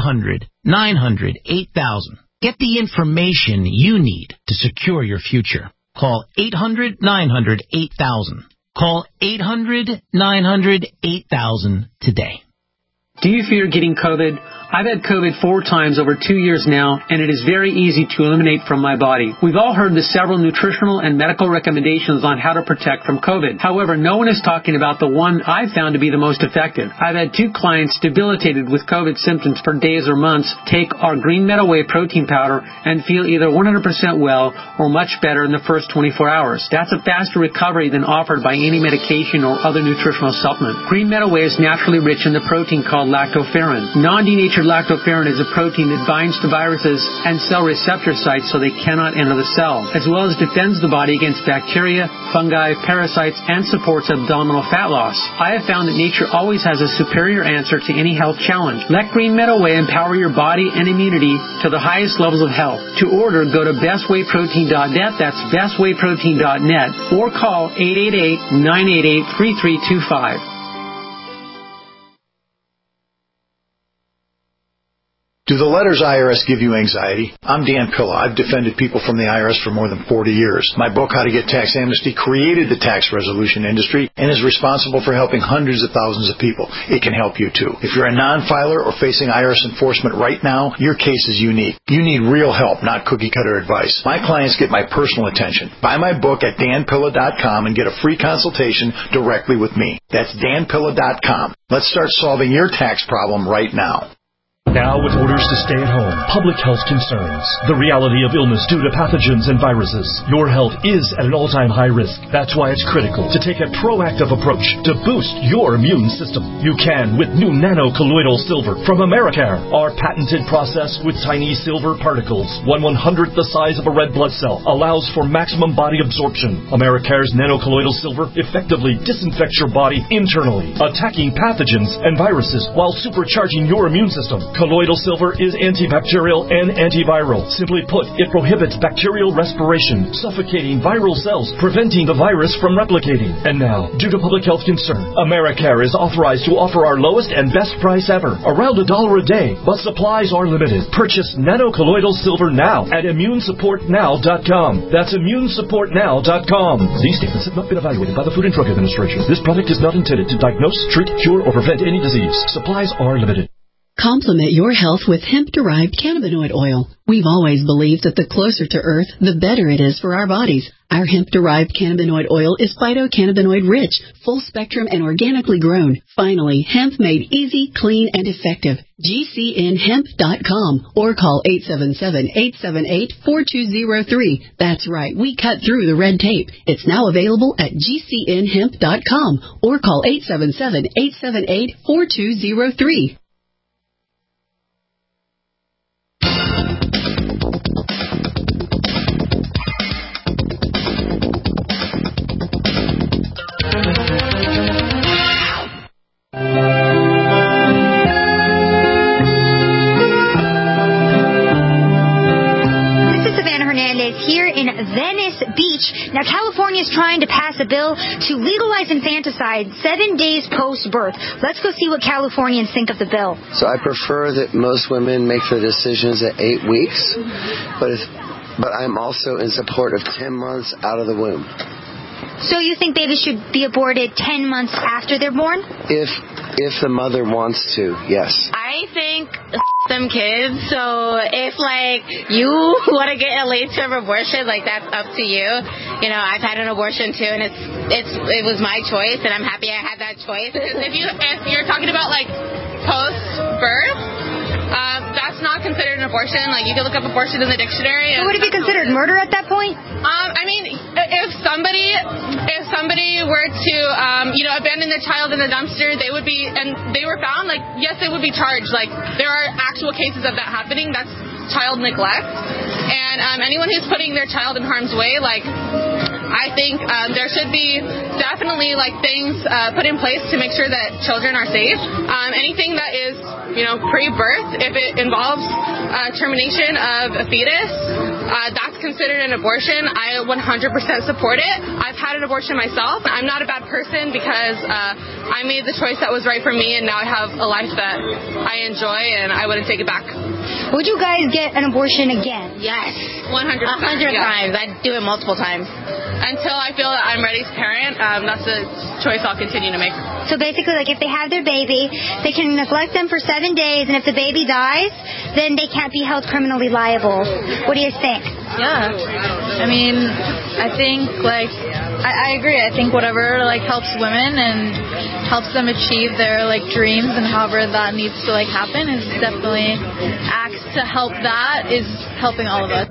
800-900-8000. Get the information you need to secure your future. Call 800-900-8000. Call 800-900-8000 today. Do you fear getting COVID? I've had COVID 4 times over 2 years now, and it is very easy to eliminate from my body. We've all heard the several nutritional and medical recommendations on how to protect from COVID. However, no one is talking about the one I've found to be the most effective. I've had 2 clients debilitated with COVID symptoms for days or months take our Green Meadow Whey protein powder and feel either 100% well or much better in the first 24 hours. That's a faster recovery than offered by any medication or other nutritional supplement. Green Meadow Whey is naturally rich in the protein called lactoferrin. Non-denatured lactoferrin is a protein that binds to viruses and cell receptor sites so they cannot enter the cell, as well as defends the body against bacteria, fungi, parasites, and supports abdominal fat loss. I have found that nature always has a superior answer to any health challenge. Let Green Meadow Whey empower your body and immunity to the highest levels of health. To order, go to bestwayprotein.net, that's bestwayprotein.net, or call 888-988-3325. Do the letters IRS give you anxiety? I'm Dan Pilla. I've defended people from the IRS for more than 40 years. My book, How to Get Tax Amnesty, created the tax resolution industry and is responsible for helping hundreds of thousands of people. It can help you too. If you're a non-filer or facing IRS enforcement right now, your case is unique. You need real help, not cookie-cutter advice. My clients get my personal attention. Buy my book at danpilla.com and get a free consultation directly with me. That's danpilla.com. Let's start solving your tax problem right now. Now with orders to stay at home, public health concerns, the reality of illness due to pathogens and viruses, your health is at an all-time high risk. That's why it's critical to take a proactive approach to boost your immune system. You can with new nano-colloidal silver from Americare. Our patented process with tiny silver particles, 1/100th the size of a red blood cell, allows for maximum body absorption. Americare's nano-colloidal silver effectively disinfects your body internally, attacking pathogens and viruses while supercharging your immune system. Colloidal silver is antibacterial and antiviral. Simply put, it prohibits bacterial respiration, suffocating viral cells, preventing the virus from replicating. And now, due to public health concern, Americare is authorized to offer our lowest and best price ever, around $1 a day, but supplies are limited. Purchase nano-colloidal silver now at immunesupportnow.com. That's immunesupportnow.com. These statements have not been evaluated by the Food and Drug Administration. This product is not intended to diagnose, treat, cure, or prevent any disease. Supplies are limited. Complement your health with hemp-derived cannabinoid oil. We've always believed that the closer to Earth, the better it is for our bodies. Our hemp-derived cannabinoid oil is phytocannabinoid-rich, full-spectrum, and organically grown. Finally, hemp made easy, clean, and effective. GCNhemp.com or call 877-878-4203. That's right, we cut through the red tape. It's now available at GCNhemp.com or call 877-878-4203. Here in Venice Beach. Now, California is trying to pass a bill to legalize infanticide 7 days post-birth. Let's go see what Californians think of the bill. So I prefer that most women make their decisions at 8 weeks, but I'm also in support of 10 months out of the womb. So you think babies should be aborted 10 months after they're born? If the mother wants to, yes. I think them kids. So if you want to get a late-term abortion, that's up to you. I've had an abortion too, and it was my choice, and I'm happy I had that choice. If you're talking about post-birth, that's not considered an abortion. You can look up abortion in the dictionary. So would it be considered murder at that point? If somebody were to, abandon their child in the dumpster, they would be, and they were found, yes, they would be charged. There are actual cases of that happening. That's child neglect. And anyone who's putting their child in harm's way, I think there should be definitely things put in place to make sure that children are safe. Anything that is, pre-birth, if it involves termination of a fetus, that's considered an abortion. I 100% support it. I've had an abortion myself. I'm not a bad person because I made the choice that was right for me, and now I have a life that I enjoy, and I wouldn't take it back. Would you guys get an abortion again? Yes. 100 times. I'd do it multiple times. until I feel that I'm ready to parent, that's a choice I'll continue to make. So basically, like, if they have their baby, they can neglect them for 7 days, and if the baby dies, then they can't be held criminally liable. What do you think? Yeah. I mean, I think, like, I agree. I think whatever, like, helps women and helps them achieve their, like, dreams and however that needs to, like, happen is definitely acts to help that is helping all of us.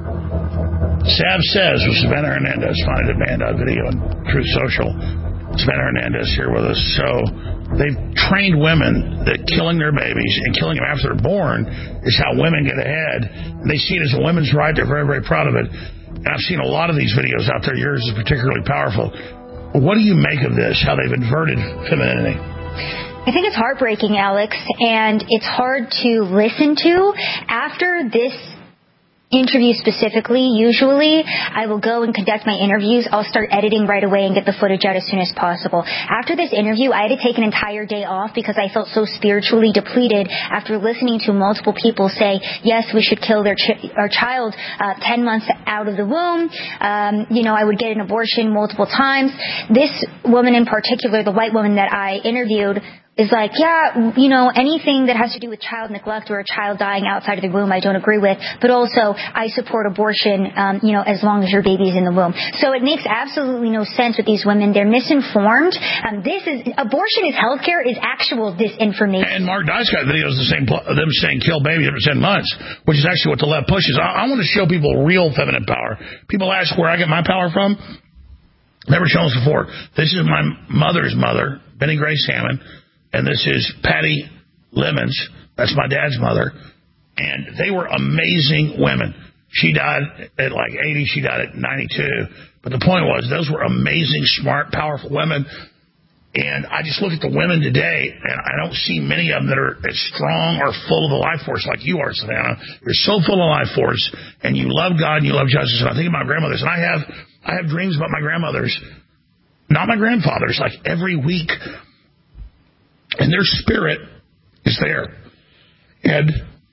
Sav Says with Savannah Hernandez. Find it at band.video and Truth Social. Savannah Hernandez here with us. So they've trained women that killing their babies and killing them after they're born is how women get ahead. And they see it as a women's right. They're very, very proud of it. And I've seen a lot of these videos out there. Yours is particularly powerful. What do you make of this, how they've inverted femininity? I think it's heartbreaking, Alex, and it's hard to listen to. After this interview specifically, usually I will go and conduct my interviews. I'll start editing right away and get the footage out as soon as possible. After this interview, I had to take an entire day off because I felt so spiritually depleted after listening to multiple people say, yes, we should kill our child 10 months out of the womb. I would get an abortion multiple times. This woman in particular, the white woman that I interviewed, is like, anything that has to do with child neglect or a child dying outside of the womb, I don't agree with. But also, I support abortion, as long as your baby's in the womb. So it makes absolutely no sense with these women. They're misinformed. Abortion is healthcare is actual disinformation. And Mark Dice got videos of them saying kill babies every 10 months, which is actually what the left pushes. I want to show people real feminine power. People ask where I get my power from. Never shown us before. This is my mother's mother, Benny Grace Hammond. And this is Patty Lemons. That's my dad's mother. And they were amazing women. She died at like 80. She died at 92. But the point was, those were amazing, smart, powerful women. And I just look at the women today, and I don't see many of them that are as strong or full of the life force like you are, Savannah. You're so full of life force, and you love God and you love justice. And I think of my grandmothers. And I have dreams about my grandmothers, not my grandfathers, like every week. And their spirit is there. And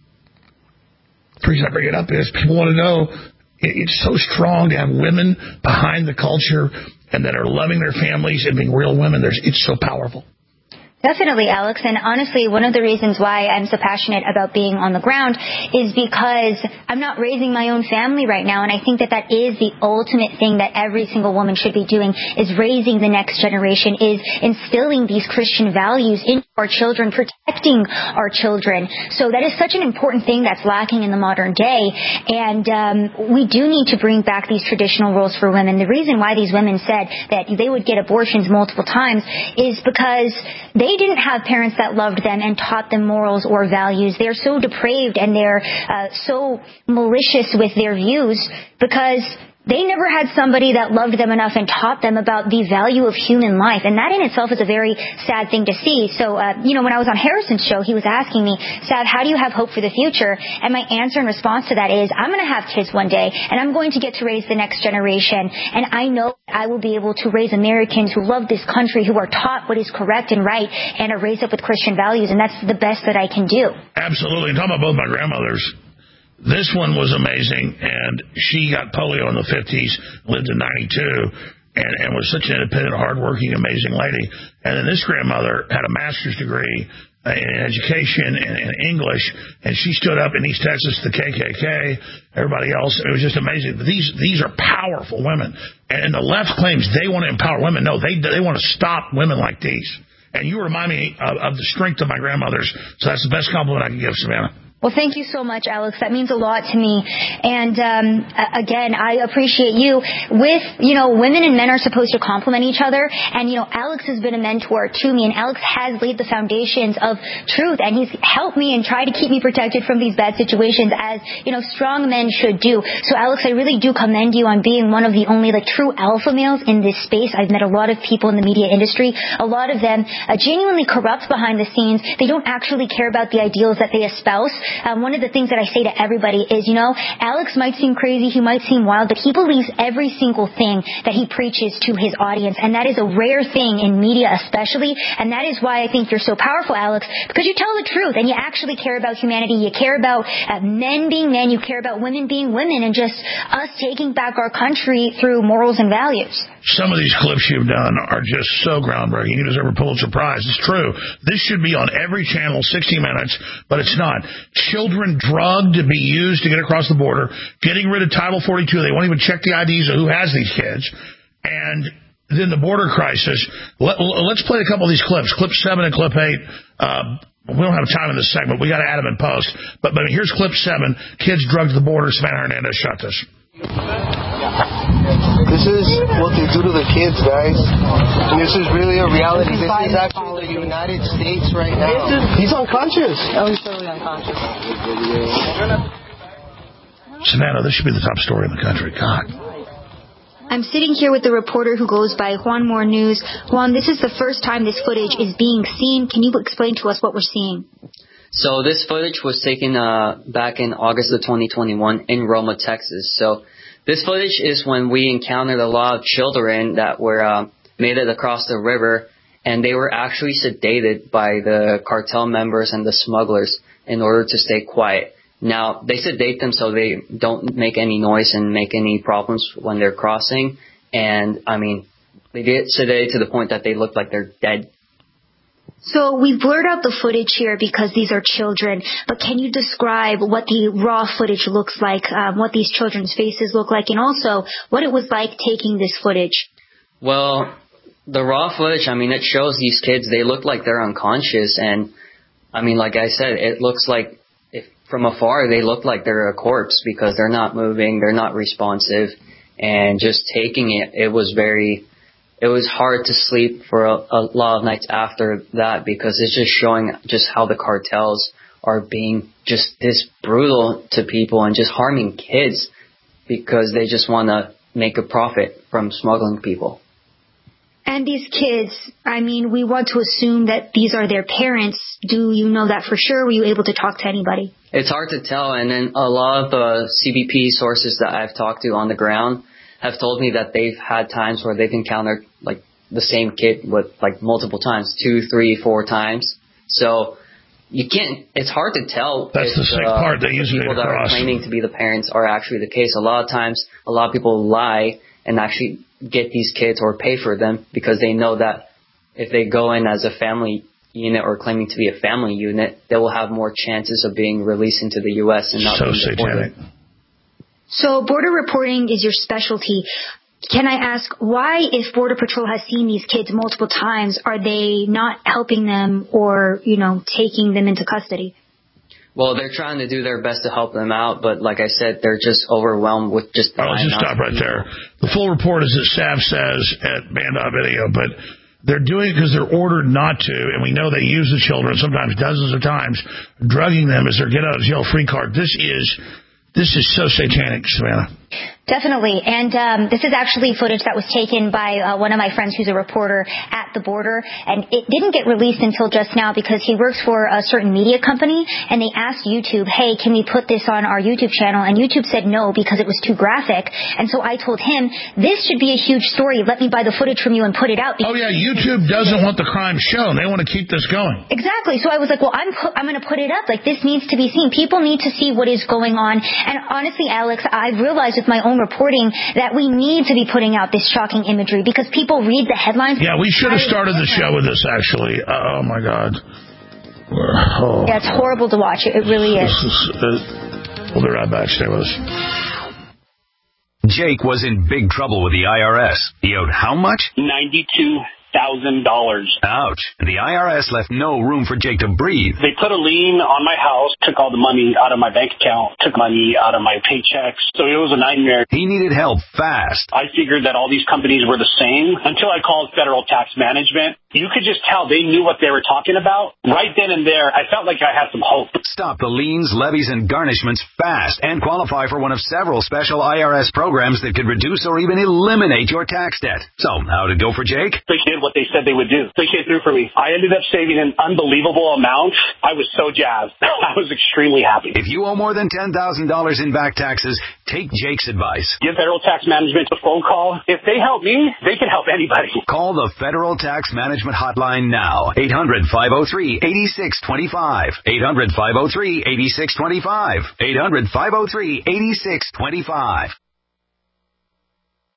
the reason I bring it up is people want to know it's so strong to have women behind the culture and that are loving their families and being real women. It's so powerful. Definitely, Alex. And honestly, one of the reasons why I'm so passionate about being on the ground is because I'm not raising my own family right now. And I think that is the ultimate thing that every single woman should be doing, is raising the next generation, is instilling these Christian values into our children, protecting our children. So that is such an important thing that's lacking in the modern day. And we do need to bring back these traditional roles for women. The reason why these women said that they would get abortions multiple times is because they didn't have parents that loved them and taught them morals or values. They're so depraved and they're so malicious with their views because they never had somebody that loved them enough and taught them about the value of human life. And that in itself is a very sad thing to see. So, when I was on Harrison's show, he was asking me, Sav, how do you have hope for the future? And my answer in response to that is, I'm going to have kids one day, and I'm going to get to raise the next generation. And I know I will be able to raise Americans who love this country, who are taught what is correct and right, and are raised up with Christian values. And that's the best that I can do. Absolutely. Talking about both my grandmothers, this one was amazing, and she got polio in the 50s, lived to 92, and was such an independent, hardworking, amazing lady. And then this grandmother had a master's degree in education and English, and she stood up in East Texas, the KKK, everybody else. It was just amazing. These are powerful women. And the left claims they want to empower women. No, they want to stop women like these. And you remind me of the strength of my grandmothers. So that's the best compliment I can give, Savannah. Well, thank you so much, Alex. That means a lot to me. And again, I appreciate you. With, women and men are supposed to complement each other. And, Alex has been a mentor to me. And Alex has laid the foundations of truth. And he's helped me and tried to keep me protected from these bad situations as, strong men should do. So, Alex, I really do commend you on being one of the only, true alpha males in this space. I've met a lot of people in the media industry. A lot of them genuinely corrupt behind the scenes. They don't actually care about the ideals that they espouse. one of the things that I say to everybody is, Alex might seem crazy, he might seem wild, but he believes every single thing that he preaches to his audience, and that is a rare thing in media especially, and that is why I think you're so powerful, Alex, because you tell the truth, and you actually care about humanity, you care about men being men, you care about women being women, and just us taking back our country through morals and values. Some of these clips you've done are just so groundbreaking. You deserve a Pulitzer Prize. It's true. This should be on every channel, 60 Minutes, but it's not. Children drugged to be used to get across the border, getting rid of Title 42. They won't even check the IDs of who has these kids. And then the border crisis. Let's play a couple of these clips, clip 7 and clip 8. We don't have time in this segment. We got to add them in post. But here's clip 7. Kids drugged to the border. Savannah Hernandez shot this. This is what they do to the kids, guys. And this is really a reality. This is actually the United States right now. He's unconscious. Oh, he's totally unconscious. Savannah, this should be the top story in the country. God. I'm sitting here with the reporter who goes by Juan More News. Juan, this is the first time this footage is being seen. Can you explain to us what we're seeing? So this footage was taken back in August of 2021 in Roma, Texas. So this footage is when we encountered a lot of children that were made it across the river, and they were actually sedated by the cartel members and the smugglers in order to stay quiet. Now, they sedate them so they don't make any noise and make any problems when they're crossing. And, they get sedated to the point that they look like they're dead. So we blurred out the footage here because these are children, but can you describe what the raw footage looks like, what these children's faces look like, and also what it was like taking this footage? Well, the raw footage, it shows these kids, they look like they're unconscious, and, like I said, it looks like, from afar, they look like they're a corpse because they're not moving, they're not responsive, and just taking it, it was hard to sleep for a lot of nights after that because it's just showing just how the cartels are being just this brutal to people and just harming kids because they just want to make a profit from smuggling people. And these kids, we want to assume that these are their parents. Do you know that for sure? Were you able to talk to anybody? It's hard to tell, and then a lot of the CBP sources that I've talked to on the ground have told me that they've had times where they've encountered the same kid with multiple times, 2, 3, 4 times. So it's hard to tell. That's the sick part. They usually people that are claiming to be the parents are actually the case. A lot of times, a lot of people lie and actually get these kids or pay for them because they know that if they go in as a family unit or claiming to be a family unit, they will have more chances of being released into the U.S. and not being deported. So border reporting is your specialty. Can I ask why, if Border Patrol has seen these kids multiple times, are they not helping them or, taking them into custody? Well, they're trying to do their best to help them out, but like I said, they're just overwhelmed with just... Let's just stop right there. The full report is that Sav says at Band.video, but they're doing it because they're ordered not to, and we know they use the children sometimes dozens of times, drugging them as their get-out-of-jail-free card. This is so satanic, Savannah. Definitely. And this is actually footage that was taken by one of my friends who's a reporter at the border. And it didn't get released until just now because he works for a certain media company. And they asked YouTube, hey, can we put this on our YouTube channel? And YouTube said no because it was too graphic. And so I told him, this should be a huge story. Let me buy the footage from you and put it out. Oh, yeah, YouTube doesn't want the crime shown. They want to keep this going. Exactly. So I was like, well, I'm going to put it up. This needs to be seen. People need to see what is going on. And honestly, Alex, I've realized with my own reporting that we need to be putting out this shocking imagery because people read the headlines. Yeah, we should have started the show with this, actually. Oh, my God. Oh. Yeah, it's horrible to watch. It really is. We'll be right back. Stay with us. Jake was in big trouble with the IRS. He owed how much? $92,000. Ouch. The IRS left no room for Jake to breathe. They put a lien on my house, took all the money out of my bank account, took money out of my paychecks. So it was a nightmare. He needed help fast. I figured that all these companies were the same until I called Federal Tax Management. You could just tell they knew what they were talking about. Right then and there, I felt like I had some hope. Stop the liens, levies, and garnishments fast and qualify for one of several special IRS programs that could reduce or even eliminate your tax debt. So, how'd it go for Jake? They did what they said they would do. They came through for me. I ended up saving an unbelievable amount. I was so jazzed. I was extremely happy. If you owe more than $10,000 in back taxes, take Jake's advice. Give Federal Tax Management a phone call. If they help me, they can help anybody. Call the Federal Tax Management Hotline now. 800-503-8625. 800-503-8625. 800-503-8625.